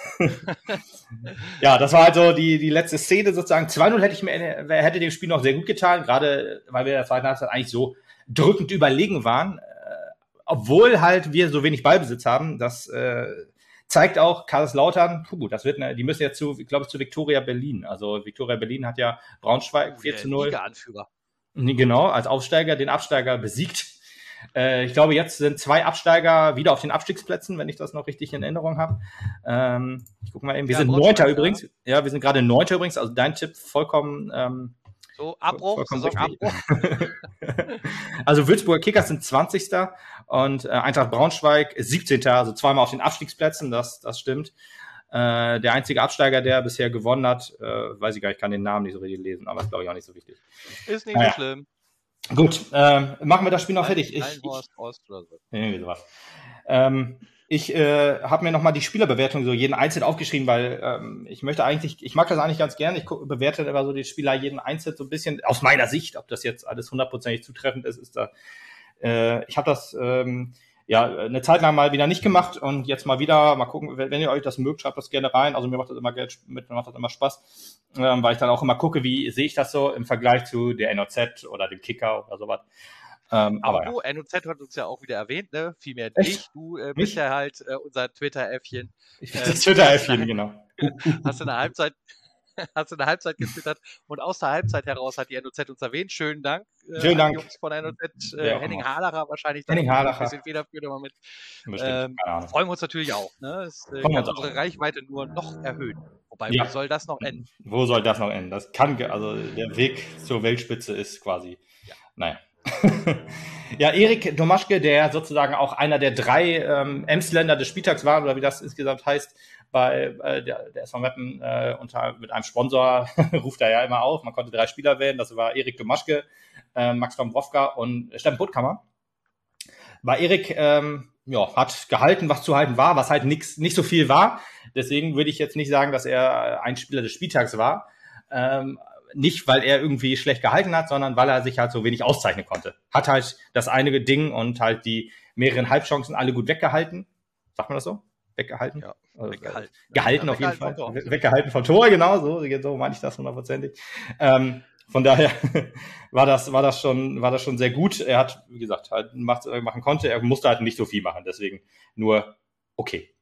Ja, das war halt so die, die letzte Szene sozusagen. zwei null hätte ich mir, hätte dem Spiel noch sehr gut getan, gerade weil wir in der zweiten Halbzeit eigentlich so drückend überlegen waren, äh, obwohl halt wir so wenig Ballbesitz haben. Das äh, zeigt auch Kaiserslautern, puh, das wird eine, die müssen jetzt zu, ich glaube, zu Viktoria Berlin. Also Viktoria Berlin hat ja Braunschweig vier zu null. Liga-Anführer. Genau, als Aufsteiger den Absteiger besiegt. Äh, ich glaube, jetzt sind zwei Absteiger wieder auf den Abstiegsplätzen, wenn ich das noch richtig in Erinnerung habe. Ähm, ich gucke mal eben, wir Ja, sind Braunschweig, Neunter ja. übrigens. Ja, wir sind gerade Neunter übrigens, also dein Tipp vollkommen, ähm, So, Abbruch, vollkommen Saisonabbruch. richtig. Also Würzburger Kickers sind zwanzigster und äh, Eintracht Braunschweig ist siebzehnter Also zweimal auf den Abstiegsplätzen, das, das stimmt. Äh, der einzige Absteiger, der bisher gewonnen hat, äh, weiß ich gar nicht, ich kann den Namen nicht so richtig lesen, aber ist glaube ich auch nicht so wichtig. Ist nicht naja. so schlimm. Gut, ähm, machen wir das Spiel noch Ein, fertig. Ich, Einhorst, Ost oder so. Irgendwie sowas. Ähm, ich äh, habe mir nochmal die Spielerbewertung so jeden einzeln aufgeschrieben, weil ähm, ich möchte eigentlich, ich mag das eigentlich ganz gerne, ich guck, bewerte immer so die Spieler jeden einzeln so ein bisschen, aus meiner Sicht, ob das jetzt alles hundertprozentig zutreffend ist, ist da, äh, ich habe das ähm, ja eine Zeit lang mal wieder nicht gemacht und jetzt mal wieder, mal gucken, wenn, wenn ihr euch das mögt, schreibt das gerne rein, also mir macht das immer Geld, mir macht das immer Spaß, ähm, weil ich dann auch immer gucke, wie sehe ich das so im Vergleich zu der N O Z oder dem Kicker oder sowas. Ähm, aber Aber ja. du, N O Z hat uns ja auch wieder erwähnt, ne? Vielmehr Echt? dich. Du äh, Mich? bist ja halt äh, unser Twitter-Äffchen. Ich bin das Twitter-Äffchen, genau. Hast du eine Halbzeit, hast du eine Halbzeit getwittert und aus der Halbzeit heraus hat die N O Z uns erwähnt. Schönen Dank. Äh, Schönen an Dank. die Jungs von N O Z, äh, Wer auch Henning immer. Harlacher wahrscheinlich. Henning dann Harlacher. Ein bisschen federführend immer mit. Bestimmt, Ähm, keine Ahnung. freuen wir uns natürlich auch. Ne? Es äh, Freuen wir kann uns unsere auch. Reichweite nur noch erhöhen. Wobei, Ja. wo soll das noch enden? Wo soll das noch enden? Das kann, ge- also der Weg zur Weltspitze ist quasi, Ja. naja. Ja, Erik Domaschke, der sozusagen auch einer der drei ähm, Emsländer des Spieltags war, oder wie das insgesamt heißt, bei äh, der, der S V Meppen äh, unter, mit einem Sponsor ruft er ja immer auf. Man konnte drei Spieler wählen, das war Erik Domaschke, äh, Max Dombrovka und Steffen Puttkammer. Bei Erik ähm, ja, hat gehalten, was zu halten war, was halt nix, nicht so viel war. Deswegen würde ich jetzt nicht sagen, dass er ein Spieler des Spieltags war. Ähm, nicht, weil er irgendwie schlecht gehalten hat, sondern weil er sich halt so wenig auszeichnen konnte. Hat halt das eine Ding und halt die mehreren Halbchancen alle gut weggehalten. Sagt man das so? Weggehalten? Ja, Also, weggehalten. Gehalten Ja, auf jeden weggehalten Fall. vom Tor. Weggehalten vom Tor, genau. So, so meine ich das hundertprozentig. Ähm, von daher war das, war das schon, war das schon sehr gut. Er hat, wie gesagt, halt macht, machen konnte. Er musste halt nicht so viel machen. Deswegen nur okay.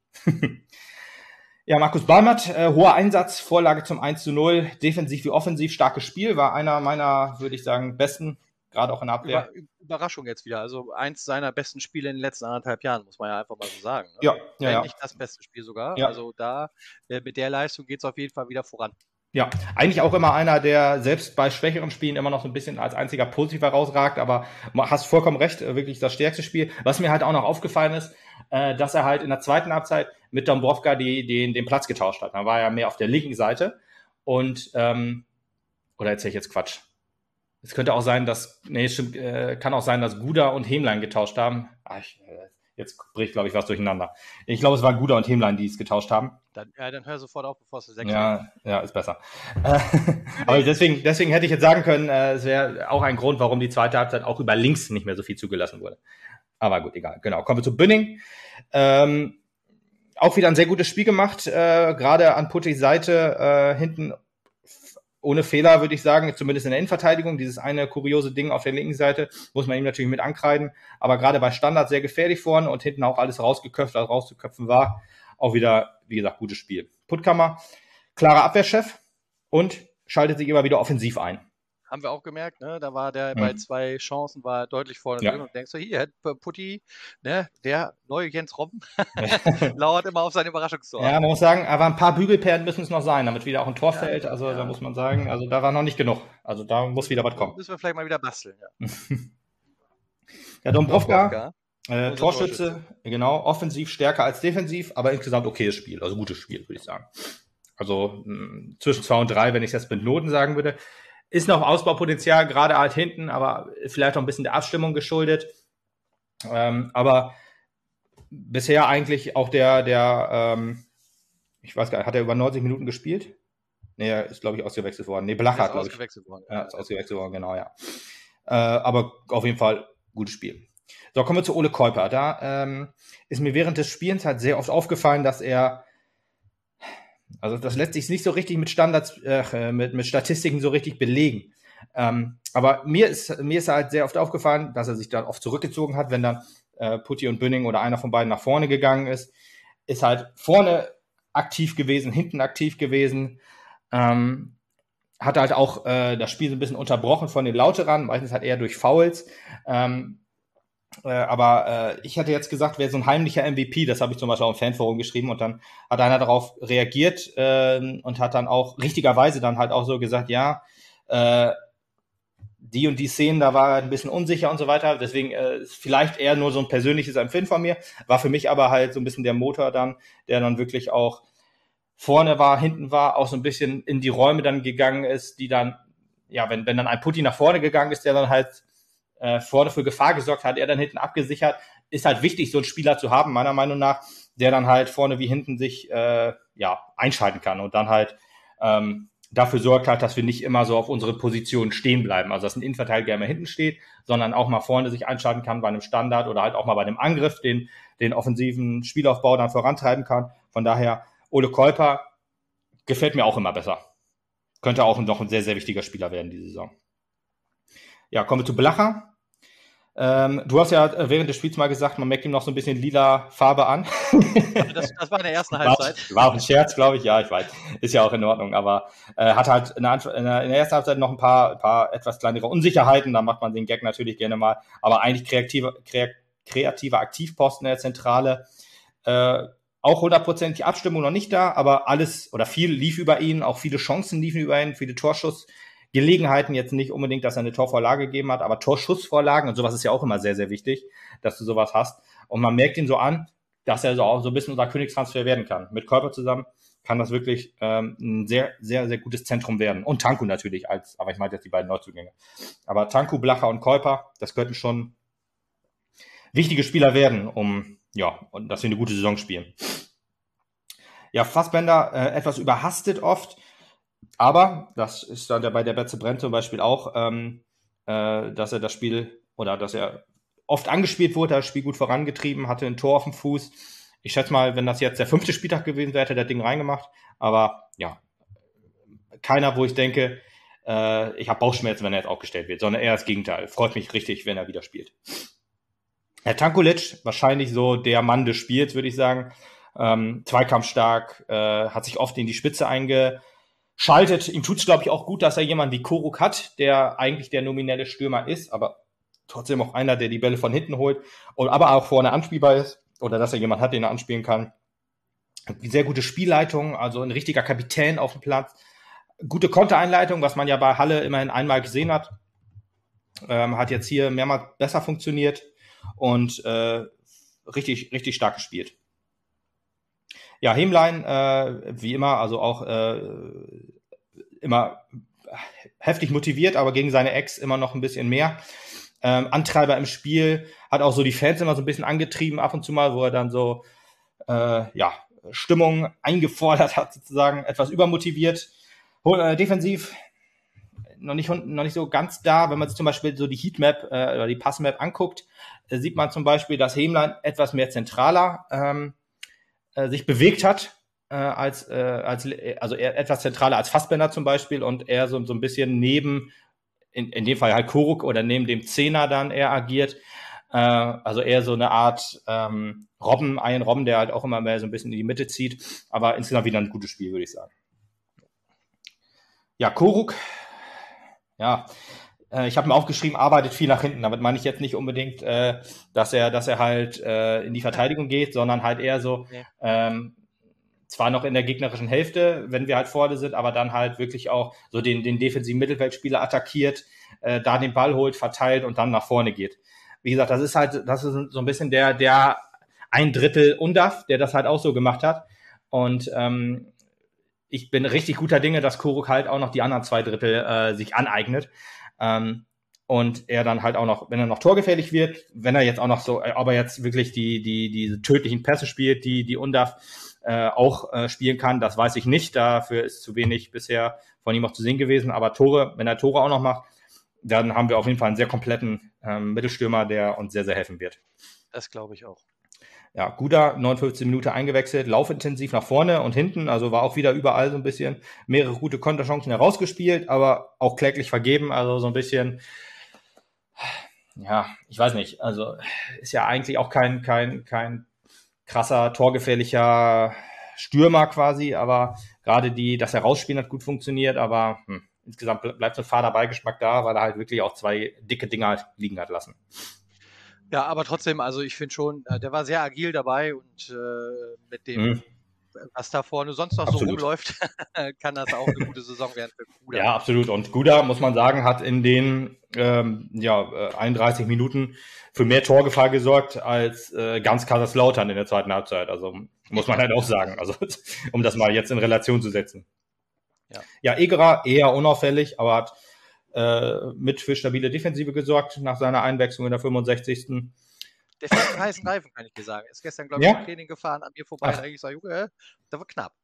Ja, Markus Balmert, äh, hoher Einsatz, Vorlage zum eins zu null, defensiv wie offensiv, starkes Spiel, war einer meiner, würde ich sagen, besten, gerade auch in der Abwehr. Über, Überraschung jetzt wieder. Also eins seiner besten Spiele in den letzten anderthalb Jahren, muss man ja einfach mal so sagen. Ne? Ja, ja, Wenn ja. nicht das beste Spiel sogar. Ja. Also da, äh, mit der Leistung geht es auf jeden Fall wieder voran. Ja, eigentlich auch immer einer, der selbst bei schwächeren Spielen immer noch so ein bisschen als einziger positiv herausragt, aber hast vollkommen recht, wirklich das stärkste Spiel. Was mir halt auch noch aufgefallen ist, äh, dass er halt in der zweiten Halbzeit mit Dombrovka die, den, den Platz getauscht hat. Da war er mehr auf der linken Seite und, ähm, oder erzähle ich jetzt Quatsch? Es könnte auch sein, dass, nee, stimmt, äh, kann auch sein, dass Guda und Hemlein getauscht haben. Ach, ich, äh, jetzt bricht, glaube ich, was durcheinander. Ich glaube, es waren Guda und Hemlein, die es getauscht haben. Dann, ja, dann hör sofort auf, bevor es sechs Ja, ja, ist besser. Äh, aber deswegen, deswegen hätte ich jetzt sagen können, äh, es wäre auch ein Grund, warum die zweite Halbzeit auch über links nicht mehr so viel zugelassen wurde. Aber gut, egal. Genau. Kommen wir zu Bünning. Ähm, auch wieder ein sehr gutes Spiel gemacht, äh, gerade an Puttis Seite, äh, hinten f- ohne Fehler, würde ich sagen, zumindest in der Innenverteidigung. Dieses eine kuriose Ding auf der linken Seite muss man ihm natürlich mit ankreiden, aber gerade bei Standard sehr gefährlich vorne und hinten auch alles rausgeköpft, was rauszuköpfen war. Auch wieder, wie gesagt, gutes Spiel. Puttkammer, klarer Abwehrchef und schaltet sich immer wieder offensiv ein. Haben wir auch gemerkt, ne? Da war der Mhm. bei zwei Chancen war er deutlich vorne Ja. drin und denkst du, hier, hätte Putti, ne, der neue Jens Robben, lauert immer auf seine Überraschungstor. Ja, man muss sagen, aber ein paar Bügelperlen müssen es noch sein, damit wieder auch ein Tor Ja, fällt. Also ja. da muss man sagen, also da war noch nicht genug. Also da muss wieder was kommen. Müssen wir vielleicht mal wieder basteln. Ja. Ja, Dombrovka, Dombrovka, äh, unser Torschütze, genau, offensiv stärker als defensiv, aber insgesamt okayes Spiel, also gutes Spiel, würde ich sagen. Also mh, zwischen zwei und drei, wenn ich das mit Noten sagen würde. Ist noch Ausbaupotenzial, gerade halt hinten, aber vielleicht auch ein bisschen der Abstimmung geschuldet. Ähm, aber bisher eigentlich auch der, der ähm, ich weiß gar nicht, hat er über neunzig Minuten gespielt? Nee, er ist, glaube ich, ausgewechselt worden. Nee, Blacher, ist glaube ich. ausgewechselt worden. Ja, ist ausgewechselt worden, genau, ja. Äh, aber auf jeden Fall gutes Spiel. So, kommen wir zu Ole Kuiper. Da ähm, ist mir während des Spielens halt sehr oft aufgefallen, dass er, also das lässt sich nicht so richtig mit Standards, äh, mit, mit Statistiken so richtig belegen. Ähm, aber mir ist, mir ist halt sehr oft aufgefallen, dass er sich dann oft zurückgezogen hat, wenn dann äh, Putti und Bünning oder einer von beiden nach vorne gegangen ist. Ist halt vorne aktiv gewesen, hinten aktiv gewesen. Ähm, hat halt auch äh, das Spiel so ein bisschen unterbrochen von den Lauterern, meistens halt eher durch Fouls. Ähm, äh, aber äh, ich hätte jetzt gesagt, wäre so ein heimlicher M V P, das habe ich zum Beispiel auch im Fanforum geschrieben und dann hat einer darauf reagiert äh, und hat dann auch richtigerweise dann halt auch so gesagt, ja, äh, die und die Szenen, da war er ein bisschen unsicher und so weiter. Deswegen äh, ist vielleicht eher nur so ein persönliches Empfinden von mir. War für mich aber halt so ein bisschen der Motor dann, der dann wirklich auch vorne war, hinten war, auch so ein bisschen in die Räume dann gegangen ist, die dann, ja, wenn, wenn dann ein Putti nach vorne gegangen ist, der dann halt äh, vorne für Gefahr gesorgt hat, er dann hinten abgesichert, ist halt wichtig, so einen Spieler zu haben, meiner Meinung nach, der dann halt vorne wie hinten sich äh, ja einschalten kann und dann halt ähm, dafür sorgt halt, dass wir nicht immer so auf unsere Position stehen bleiben. Also dass ein Innenverteidiger immer hinten steht, sondern auch mal vorne sich einschalten kann bei einem Standard oder halt auch mal bei einem Angriff, den, den offensiven Spielaufbau dann vorantreiben kann. Von daher, Ole Kuiper gefällt mir auch immer besser. Könnte auch noch ein sehr, sehr wichtiger Spieler werden diese Saison. Ja, kommen wir zu Blacher. Ähm, du hast ja während des Spiels mal gesagt, man merkt ihm noch so ein bisschen lila Farbe an. Das, das war in der ersten Halbzeit. War, war auch ein Scherz, glaube ich. Ja, ich weiß. Ist ja auch in Ordnung. Aber äh, hat halt in der, in der ersten Halbzeit noch ein paar, ein paar etwas kleinere Unsicherheiten. Da macht man den Gag natürlich gerne mal. Aber eigentlich kreative, kreative Aktivposten in der Zentrale. Äh, auch hundertprozentig Abstimmung noch nicht da, aber alles oder viel lief über ihn. Auch viele Chancen liefen über ihn, viele Torschuss. Gelegenheiten jetzt nicht unbedingt, dass er eine Torvorlage gegeben hat, aber Torschussvorlagen und sowas ist ja auch immer sehr, sehr wichtig, dass du sowas hast. Und man merkt ihn so an, dass er so auch so ein bisschen unser Königstransfer werden kann. Mit Kuiper zusammen kann das wirklich ähm, ein sehr, sehr, sehr gutes Zentrum werden. Und Tanku natürlich, als, aber ich meinte jetzt die beiden Neuzugänge. Aber Tanku, Blacher und Kuiper, das könnten schon wichtige Spieler werden, um, ja, und dass wir eine gute Saison spielen. Ja, Fassbender äh, etwas überhastet oft, aber das ist dann bei der Betze Brent zum Beispiel auch, ähm, äh, dass er das Spiel oder dass er oft angespielt wurde, das Spiel gut vorangetrieben, hatte ein Tor auf dem Fuß. Ich schätze mal, wenn das jetzt der fünfte Spieltag gewesen wäre, hätte er das Ding reingemacht. Aber ja, keiner, wo ich denke, äh, ich habe Bauchschmerzen, wenn er jetzt aufgestellt wird, sondern eher das Gegenteil. Freut mich richtig, wenn er wieder spielt. Herr Tankulic, wahrscheinlich so der Mann des Spiels, würde ich sagen. Ähm, zweikampfstark, äh, hat sich oft in die Spitze eingeschaltet. Ihm tut's, glaube ich, auch gut, dass er jemanden wie Koruk hat, der eigentlich der nominelle Stürmer ist, aber trotzdem auch einer, der die Bälle von hinten holt, und aber auch vorne anspielbar ist, oder dass er jemanden hat, den er anspielen kann. Sehr gute Spielleitung, also ein richtiger Kapitän auf dem Platz. Gute Kontereinleitung, was man ja bei Halle immerhin einmal gesehen hat. Ähm, hat jetzt hier mehrmals besser funktioniert und äh, richtig, richtig stark gespielt. Ja, Hemlein, äh, wie immer, also auch äh, immer heftig motiviert, aber gegen seine Ex immer noch ein bisschen mehr. Ähm, Antreiber im Spiel, hat auch so die Fans immer so ein bisschen angetrieben ab und zu mal, wo er dann so äh, ja, Stimmung eingefordert hat, sozusagen, etwas übermotiviert. Äh, defensiv noch nicht, noch nicht so ganz da. Wenn man sich zum Beispiel so die Heatmap äh, oder die Passmap anguckt, äh, sieht man zum Beispiel, dass Hemlein etwas mehr zentraler ähm, äh, sich bewegt hat, äh, als, äh, als also eher etwas zentraler als Fassbender zum Beispiel und eher so, so ein bisschen neben, in, in dem Fall halt Koruk oder neben dem Zehner dann eher agiert. Äh, also eher so eine Art ähm, Robben, ein Robben, der halt auch immer mehr so ein bisschen in die Mitte zieht. Aber insgesamt wieder ein gutes Spiel, würde ich sagen. Ja, Koruk, ja, äh, ich habe mir aufgeschrieben, arbeitet viel nach hinten. Damit meine ich jetzt nicht unbedingt, äh, dass er, dass er halt äh, in die Verteidigung geht, sondern halt eher so, ja. ähm, zwar noch in der gegnerischen Hälfte, wenn wir halt vorne sind, aber dann halt wirklich auch so den, den defensiven Mittelfeldspieler attackiert, äh, da den Ball holt, verteilt und dann nach vorne geht. Wie gesagt, das ist halt, das ist so ein bisschen der, der ein Drittel Undaf, der das halt auch so gemacht hat. Und ähm, ich bin richtig guter Dinge, dass Koruk halt auch noch die anderen zwei Drittel äh, sich aneignet. Ähm, und er dann halt auch noch, wenn er noch torgefährlich wird, wenn er jetzt auch noch so, ob er jetzt wirklich die, die, diese tödlichen Pässe spielt, die, die Undaf äh, auch äh, spielen kann, das weiß ich nicht. Dafür ist zu wenig bisher von ihm auch zu sehen gewesen. Aber Tore, wenn er Tore auch noch macht, dann haben wir auf jeden Fall einen sehr kompletten ähm, Mittelstürmer, der uns sehr, sehr helfen wird. Das glaube ich auch. Ja, Guda, neunundfünfzig Minuten eingewechselt, laufintensiv nach vorne und hinten, also war auch wieder überall so ein bisschen mehrere gute Konterchancen herausgespielt, aber auch kläglich vergeben, also so ein bisschen, ja, ich weiß nicht, also ist ja eigentlich auch kein, kein, kein krasser, torgefährlicher Stürmer quasi, aber gerade die, das Herausspielen hat gut funktioniert, aber hm, insgesamt bleibt so ein fader Beigeschmack da, weil er halt wirklich auch zwei dicke Dinger liegen hat lassen. Ja, aber trotzdem, also ich finde schon, der war sehr agil dabei und äh, mit dem, mhm. was da vorne sonst noch Absolut. so rumläuft, kann das auch eine gute Saison werden für Guda. Ja, absolut. Und Guda, muss man sagen, hat in den ähm, ja, einunddreißig Minuten für mehr Torgefahr gesorgt als äh, ganz Kaiserslautern in der zweiten Halbzeit. Also muss man halt auch sagen, also um das mal jetzt in Relation zu setzen. Ja, ja Egerer eher unauffällig, aber hat äh, mit für stabile Defensive gesorgt nach seiner Einwechslung in der fünfundsechzigsten Der fährt einen heißen Reifen, kann ich dir sagen. Ist gestern, glaube ich, Ja? im Training gefahren, an mir vorbei. Ach. Da habe ich gesagt, Junge, das war knapp.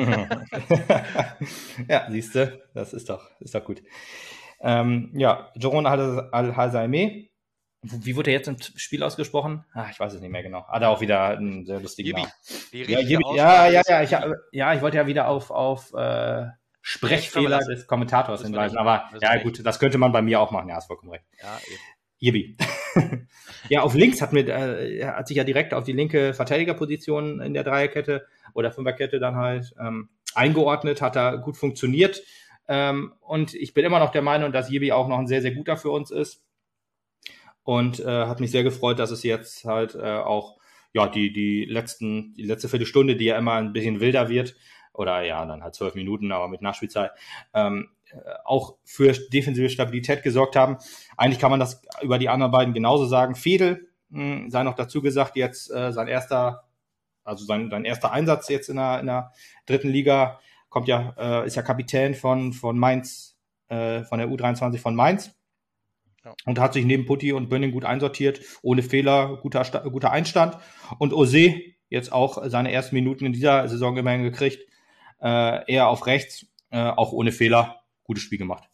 Ja, siehst du, das ist doch, ist doch gut. Ähm, ja, Jeroen Al-Hazaime. Wie wurde er jetzt im Spiel ausgesprochen? Ah, ich weiß es nicht mehr genau. Hat er auch wieder einen sehr lustigen Yibi. Namen. Die Ja, richtige Yibi. ja, Aussprache ja, ist ja, ich, Yibi. ja, ich wollte ja wieder auf, auf äh, Sprechfehler lassen. des Kommentators Müssen wir hinweisen, nicht. aber Müssen wir ja nicht. gut, das könnte man bei mir auch machen, ja, hast vollkommen recht. Ja, eben. Yibi. Ja, auf links hat, mit, äh, er hat sich ja direkt auf die linke Verteidigerposition in der Dreierkette oder Fünferkette dann halt ähm, eingeordnet, hat da gut funktioniert. Ähm, und ich bin immer noch der Meinung, dass Yibi auch noch ein sehr, sehr guter für uns ist. Und äh, hat mich sehr gefreut, dass es jetzt halt äh, auch ja die die letzten die letzte Viertelstunde, die ja immer ein bisschen wilder wird, oder ja dann halt zwölf Minuten, aber mit Nachspielzeit, ähm, auch für defensive Stabilität gesorgt haben. Eigentlich kann man das über die anderen beiden genauso sagen. Fedel mh, sei noch dazu gesagt, jetzt äh, sein erster, also sein, sein erster Einsatz jetzt in der, in der dritten Liga, kommt ja, äh, ist ja Kapitän von, von Mainz, äh, von der U dreiundzwanzig von Mainz. Ja. Und hat sich neben Putti und Bönning gut einsortiert, ohne Fehler, guter, guter Einstand. Und Ose jetzt auch seine ersten Minuten in dieser Saison immerhin gekriegt, äh, eher auf rechts, äh, auch ohne Fehler. Gutes Spiel gemacht.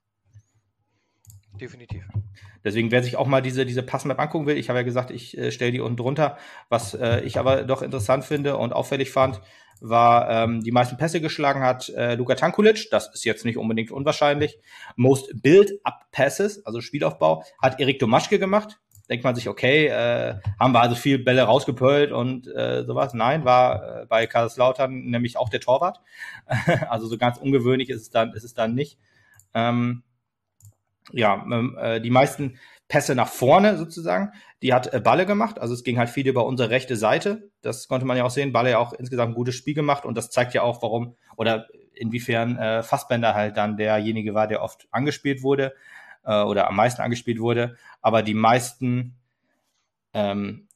Definitiv. Deswegen, wer sich auch mal diese, diese Passmap angucken will, ich habe ja gesagt, ich äh, stelle die unten drunter. Was äh, ich aber doch interessant finde und auffällig fand, war, ähm, die meisten Pässe geschlagen hat äh, Luka Tankulic. Das ist jetzt nicht unbedingt unwahrscheinlich. Most Build-Up-Passes, also Spielaufbau, hat Erik Domaschke gemacht. Denkt man sich, okay, äh, haben wir also viel Bälle rausgepölt und äh, sowas. Nein, war äh, bei Kaiserslautern nämlich auch der Torwart. Also so ganz ungewöhnlich ist es dann, ist es dann nicht. Ähm, ja, äh, die meisten Pässe nach vorne sozusagen, die hat äh, Balle gemacht. Also es ging halt viel über unsere rechte Seite. Das konnte man ja auch sehen. Balle ja auch insgesamt ein gutes Spiel gemacht und das zeigt ja auch, warum oder inwiefern äh, Fassbender halt dann derjenige war, der oft angespielt wurde äh, oder am meisten angespielt wurde. Aber die meisten ähm,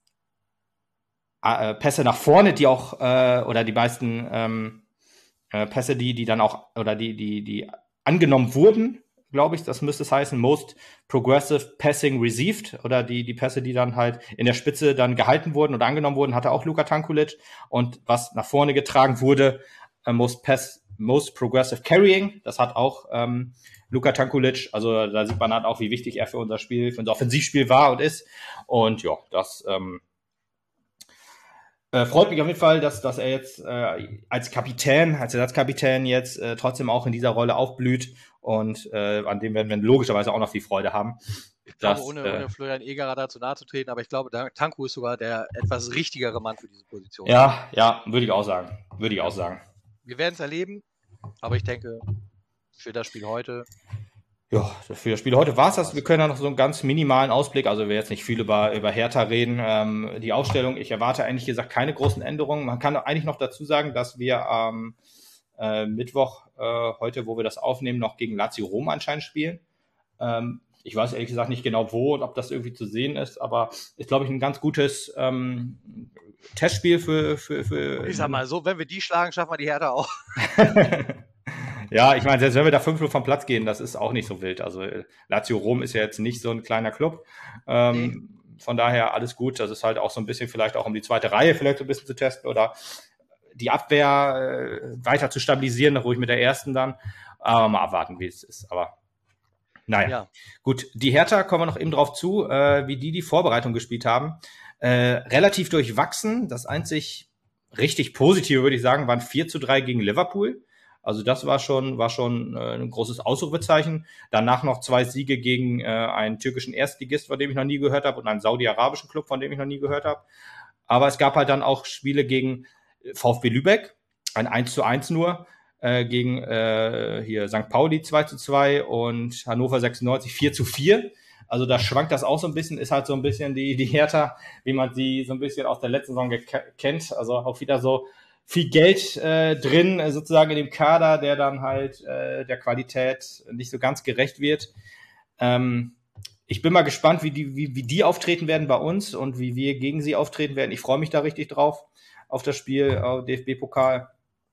äh, Pässe nach vorne, die auch äh, oder die meisten ähm, äh, Pässe, die die dann auch oder die die die angenommen wurden, glaube ich, das müsste es heißen, Most Progressive Passing Received, oder die die Pässe, die dann halt in der Spitze dann gehalten wurden oder angenommen wurden, hatte auch Luka Tankulic. Und was nach vorne getragen wurde, äh, Most Pass, Most Progressive Carrying, das hat auch ähm, Luka Tankulic. Also da sieht man halt auch, wie wichtig er für unser Spiel, für unser Offensivspiel war und ist. Und ja, das ähm, Äh, freut mich auf jeden Fall, dass, dass er jetzt äh, als Kapitän, als Ersatzkapitän jetzt äh, trotzdem auch in dieser Rolle aufblüht und äh, an dem werden wir logischerweise auch noch viel Freude haben. Ich glaube, dass, ohne, äh, ohne Florian Egerer dazu nahe zu treten, aber ich glaube, Tanku ist sogar der etwas richtigere Mann für diese Position. Ja, ja, würde ich auch sagen. Würde ich auch sagen. Wir werden es erleben, aber ich denke, für das Spiel heute. Ja, für das Spiel heute war es das. Wir können ja noch so einen ganz minimalen Ausblick, also wir jetzt nicht viel über, über Hertha reden. Ähm, die Aufstellung, ich erwarte eigentlich gesagt keine großen Änderungen. Man kann eigentlich noch dazu sagen, dass wir am äh, Mittwoch, äh, heute, wo wir das aufnehmen, noch gegen Lazio Rom anscheinend spielen. Ähm, ich weiß ehrlich gesagt nicht genau wo und ob das irgendwie zu sehen ist, aber ist, glaube ich, ein ganz gutes ähm, Testspiel für, für, für. Ich sag mal so, wenn wir die schlagen, schaffen wir die Hertha auch. Ja, ich meine, selbst wenn wir da fünf null vom Platz gehen, das ist auch nicht so wild. Also Lazio Rom ist ja jetzt nicht so ein kleiner Club. Ähm, nee. Von daher alles gut. Das ist halt auch so ein bisschen vielleicht auch um die zweite Reihe vielleicht so ein bisschen zu testen oder die Abwehr äh, weiter zu stabilisieren, ruhig mit der ersten dann. Aber mal abwarten, wie es ist. Aber naja, ja. Gut. Die Hertha, kommen wir noch eben drauf zu, äh, wie die die Vorbereitung gespielt haben. Äh, relativ durchwachsen. Das einzig richtig Positive, würde ich sagen, waren vier zu drei gegen Liverpool. Also das war schon, war schon äh, ein großes Ausrufezeichen. Danach noch zwei Siege gegen äh, einen türkischen Erstligist, von dem ich noch nie gehört habe, und einen saudi-arabischen Club, von dem ich noch nie gehört habe. Aber es gab halt dann auch Spiele gegen VfB Lübeck, ein eins zu eins nur, äh, gegen äh, hier Sankt Pauli zwei zu zwei und Hannover sechsundneunzig vier zu vier. Also da schwankt das auch so ein bisschen, ist halt so ein bisschen die, die Hertha, wie man sie so ein bisschen aus der letzten Saison ge- kennt. Also auch wieder so viel Geld äh, drin, äh, sozusagen in dem Kader, der dann halt äh, der Qualität nicht so ganz gerecht wird. Ähm, ich bin mal gespannt, wie die, wie, wie die auftreten werden bei uns und wie wir gegen sie auftreten werden. Ich freue mich da richtig drauf, auf das Spiel, äh, D F B-Pokal.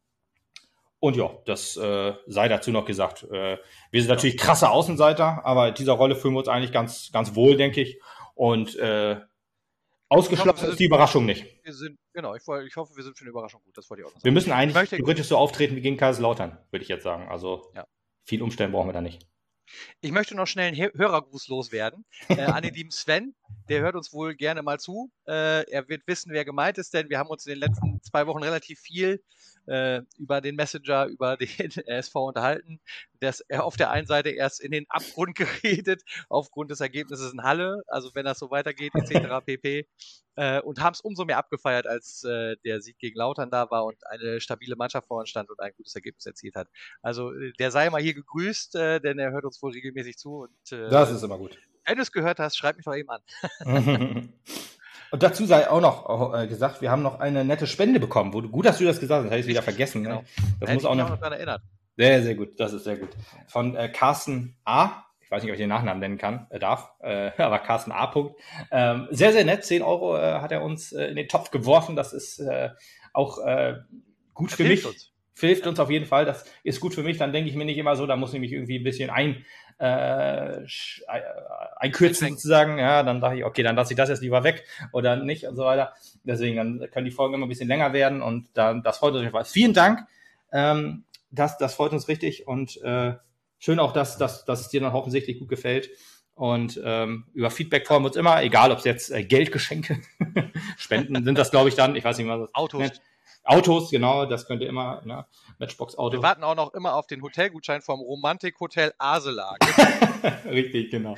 Und ja, das äh, sei dazu noch gesagt. Äh, wir sind natürlich krasse Außenseiter, aber in dieser Rolle fühlen wir uns eigentlich ganz, ganz wohl, denke ich. Und äh, ausgeschlossen hoffe, ist die Überraschung nicht. Wir sind, genau, ich, ich hoffe, wir sind für eine Überraschung gut. Das wollte ich auch noch sagen. Wir müssen eigentlich theoretisch so auftreten wie gegen Kaiserslautern, würde ich jetzt sagen. Also ja. Viel umstellen brauchen wir da nicht. Ich möchte noch schnell einen Hörergruß loswerden äh, an den lieben Sven. Der hört uns wohl gerne mal zu. Äh, er wird wissen, wer gemeint ist, denn wir haben uns in den letzten zwei Wochen relativ viel äh, über den Messenger, über den S V unterhalten. Das er auf der einen Seite erst in den Abgrund geredet, aufgrund des Ergebnisses in Halle, also wenn das so weitergeht, et cetera pp. Äh, und haben es umso mehr abgefeiert, als äh, der Sieg gegen Lautern da war und eine stabile Mannschaft vor uns stand und ein gutes Ergebnis erzielt hat. Also der sei mal hier gegrüßt, äh, denn er hört uns wohl regelmäßig zu. Und, äh, das ist immer gut. Wenn du es gehört hast, schreib mich doch eben an. Und dazu sei auch noch äh, gesagt, wir haben noch eine nette Spende bekommen. Wo, gut, dass du das gesagt hast, hätte ich es wieder vergessen. Genau. Ne? Das da muss auch noch, auch noch daran erinnert. Sehr, sehr gut. Das ist sehr gut. Von äh, Carsten A. Ich weiß nicht, ob ich den Nachnamen nennen kann, äh, darf, äh, aber Carsten A. Ähm, sehr, sehr nett. zehn Euro äh, hat er uns äh, in den Topf geworfen. Das ist äh, auch äh, gut für mich. Uns. Hilft uns auf jeden Fall. Das ist gut für mich. Dann denke ich mir nicht immer so, da muss ich mich irgendwie ein bisschen ein, äh, einkürzen sozusagen. Ja, dann dachte ich, okay, dann lasse ich das jetzt lieber weg oder nicht und so weiter. Deswegen, dann können die Folgen immer ein bisschen länger werden und dann, das freut uns auf jeden Fall. Vielen Dank. Ähm, das, das freut uns richtig und äh, schön auch, dass, dass, dass es dir dann offensichtlich gut gefällt. Und ähm, über Feedback freuen wir uns immer, egal ob es jetzt äh, Geldgeschenke, Spenden sind das, glaube ich, dann. Ich weiß nicht, was das Autos. Nennt. Autos, genau, das könnt ihr immer, ne? Matchbox-Auto. Wir warten auch noch immer auf den Hotelgutschein vom Romantik-Hotel Aselag. Richtig, genau.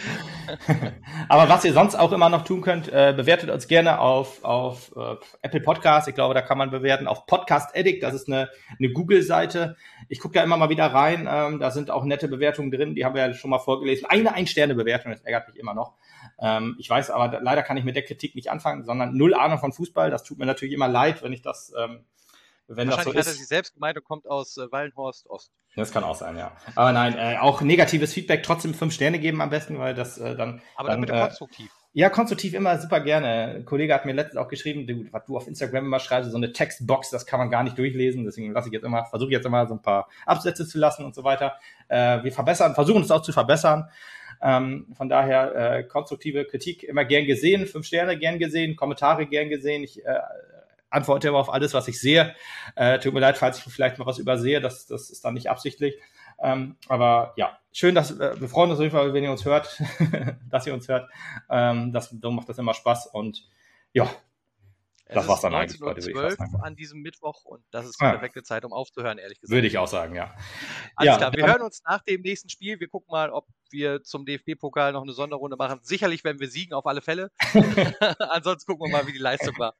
Aber was ihr sonst auch immer noch tun könnt, äh, bewertet uns gerne auf, auf äh, Apple Podcasts. Ich glaube, da kann man bewerten. Auf Podcast Addict, das ist eine, eine Google-Seite. Ich gucke da immer mal wieder rein. Ähm, da sind auch nette Bewertungen drin. Die haben wir ja schon mal vorgelesen. Eine Ein-Sterne-Bewertung, das ärgert mich immer noch. Ähm, ich weiß aber, da, leider kann ich mit der Kritik nicht anfangen, sondern null Ahnung von Fußball. Das tut mir natürlich immer leid, wenn ich das... Ähm, Wenn das so Wahrscheinlich ist. hat er sich selbst gemeint und kommt aus äh, Wallenhorst Ost. Das kann auch sein, ja. Aber nein, äh, auch negatives Feedback trotzdem fünf Sterne geben am besten, weil das äh, dann... Aber dann, dann bitte äh, konstruktiv. Ja, konstruktiv immer super gerne. Ein Kollege hat mir letztens auch geschrieben, du, was du auf Instagram immer schreibst, so eine Textbox, das kann man gar nicht durchlesen. Deswegen lasse ich jetzt immer, versuche jetzt immer so ein paar Absätze zu lassen und so weiter. Äh, wir verbessern, versuchen es auch zu verbessern. Ähm, von daher äh, konstruktive Kritik immer gern gesehen, fünf Sterne gern gesehen, Kommentare gern gesehen. Ich äh, antworte aber auf alles, was ich sehe. Äh, tut mir leid, falls ich vielleicht noch was übersehe, das, das ist dann nicht absichtlich. Ähm, aber ja, schön, dass äh, wir freuen uns auf jeden Fall, wenn ihr uns hört, dass ihr uns hört. Ähm, das, so macht das immer Spaß und ja, es das war's dann eigentlich heute. zwölf an diesem Mittwoch und das ist die ja. perfekte Zeit, um aufzuhören, ehrlich gesagt. Würde ich auch sagen, ja. Alles ja, klar, wir hören uns nach dem nächsten Spiel. Wir gucken mal, ob wir zum D F B-Pokal noch eine Sonderrunde machen. Sicherlich werden wir siegen, auf alle Fälle. Ansonsten gucken wir mal, wie die Leistung war.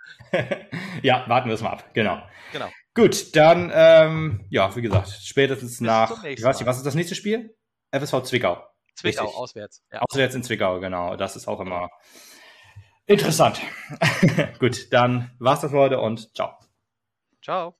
Ja, warten wir es mal ab, genau. Genau. Gut, dann, ähm, ja, wie gesagt, spätestens Bis nach, ich weiß nicht, was ist das nächste Spiel? F S V Zwickau. Zwickau, Richtig. auswärts. Ja. Auswärts in Zwickau, genau. Das ist auch immer interessant. Gut, dann war's das für heute und ciao. Ciao.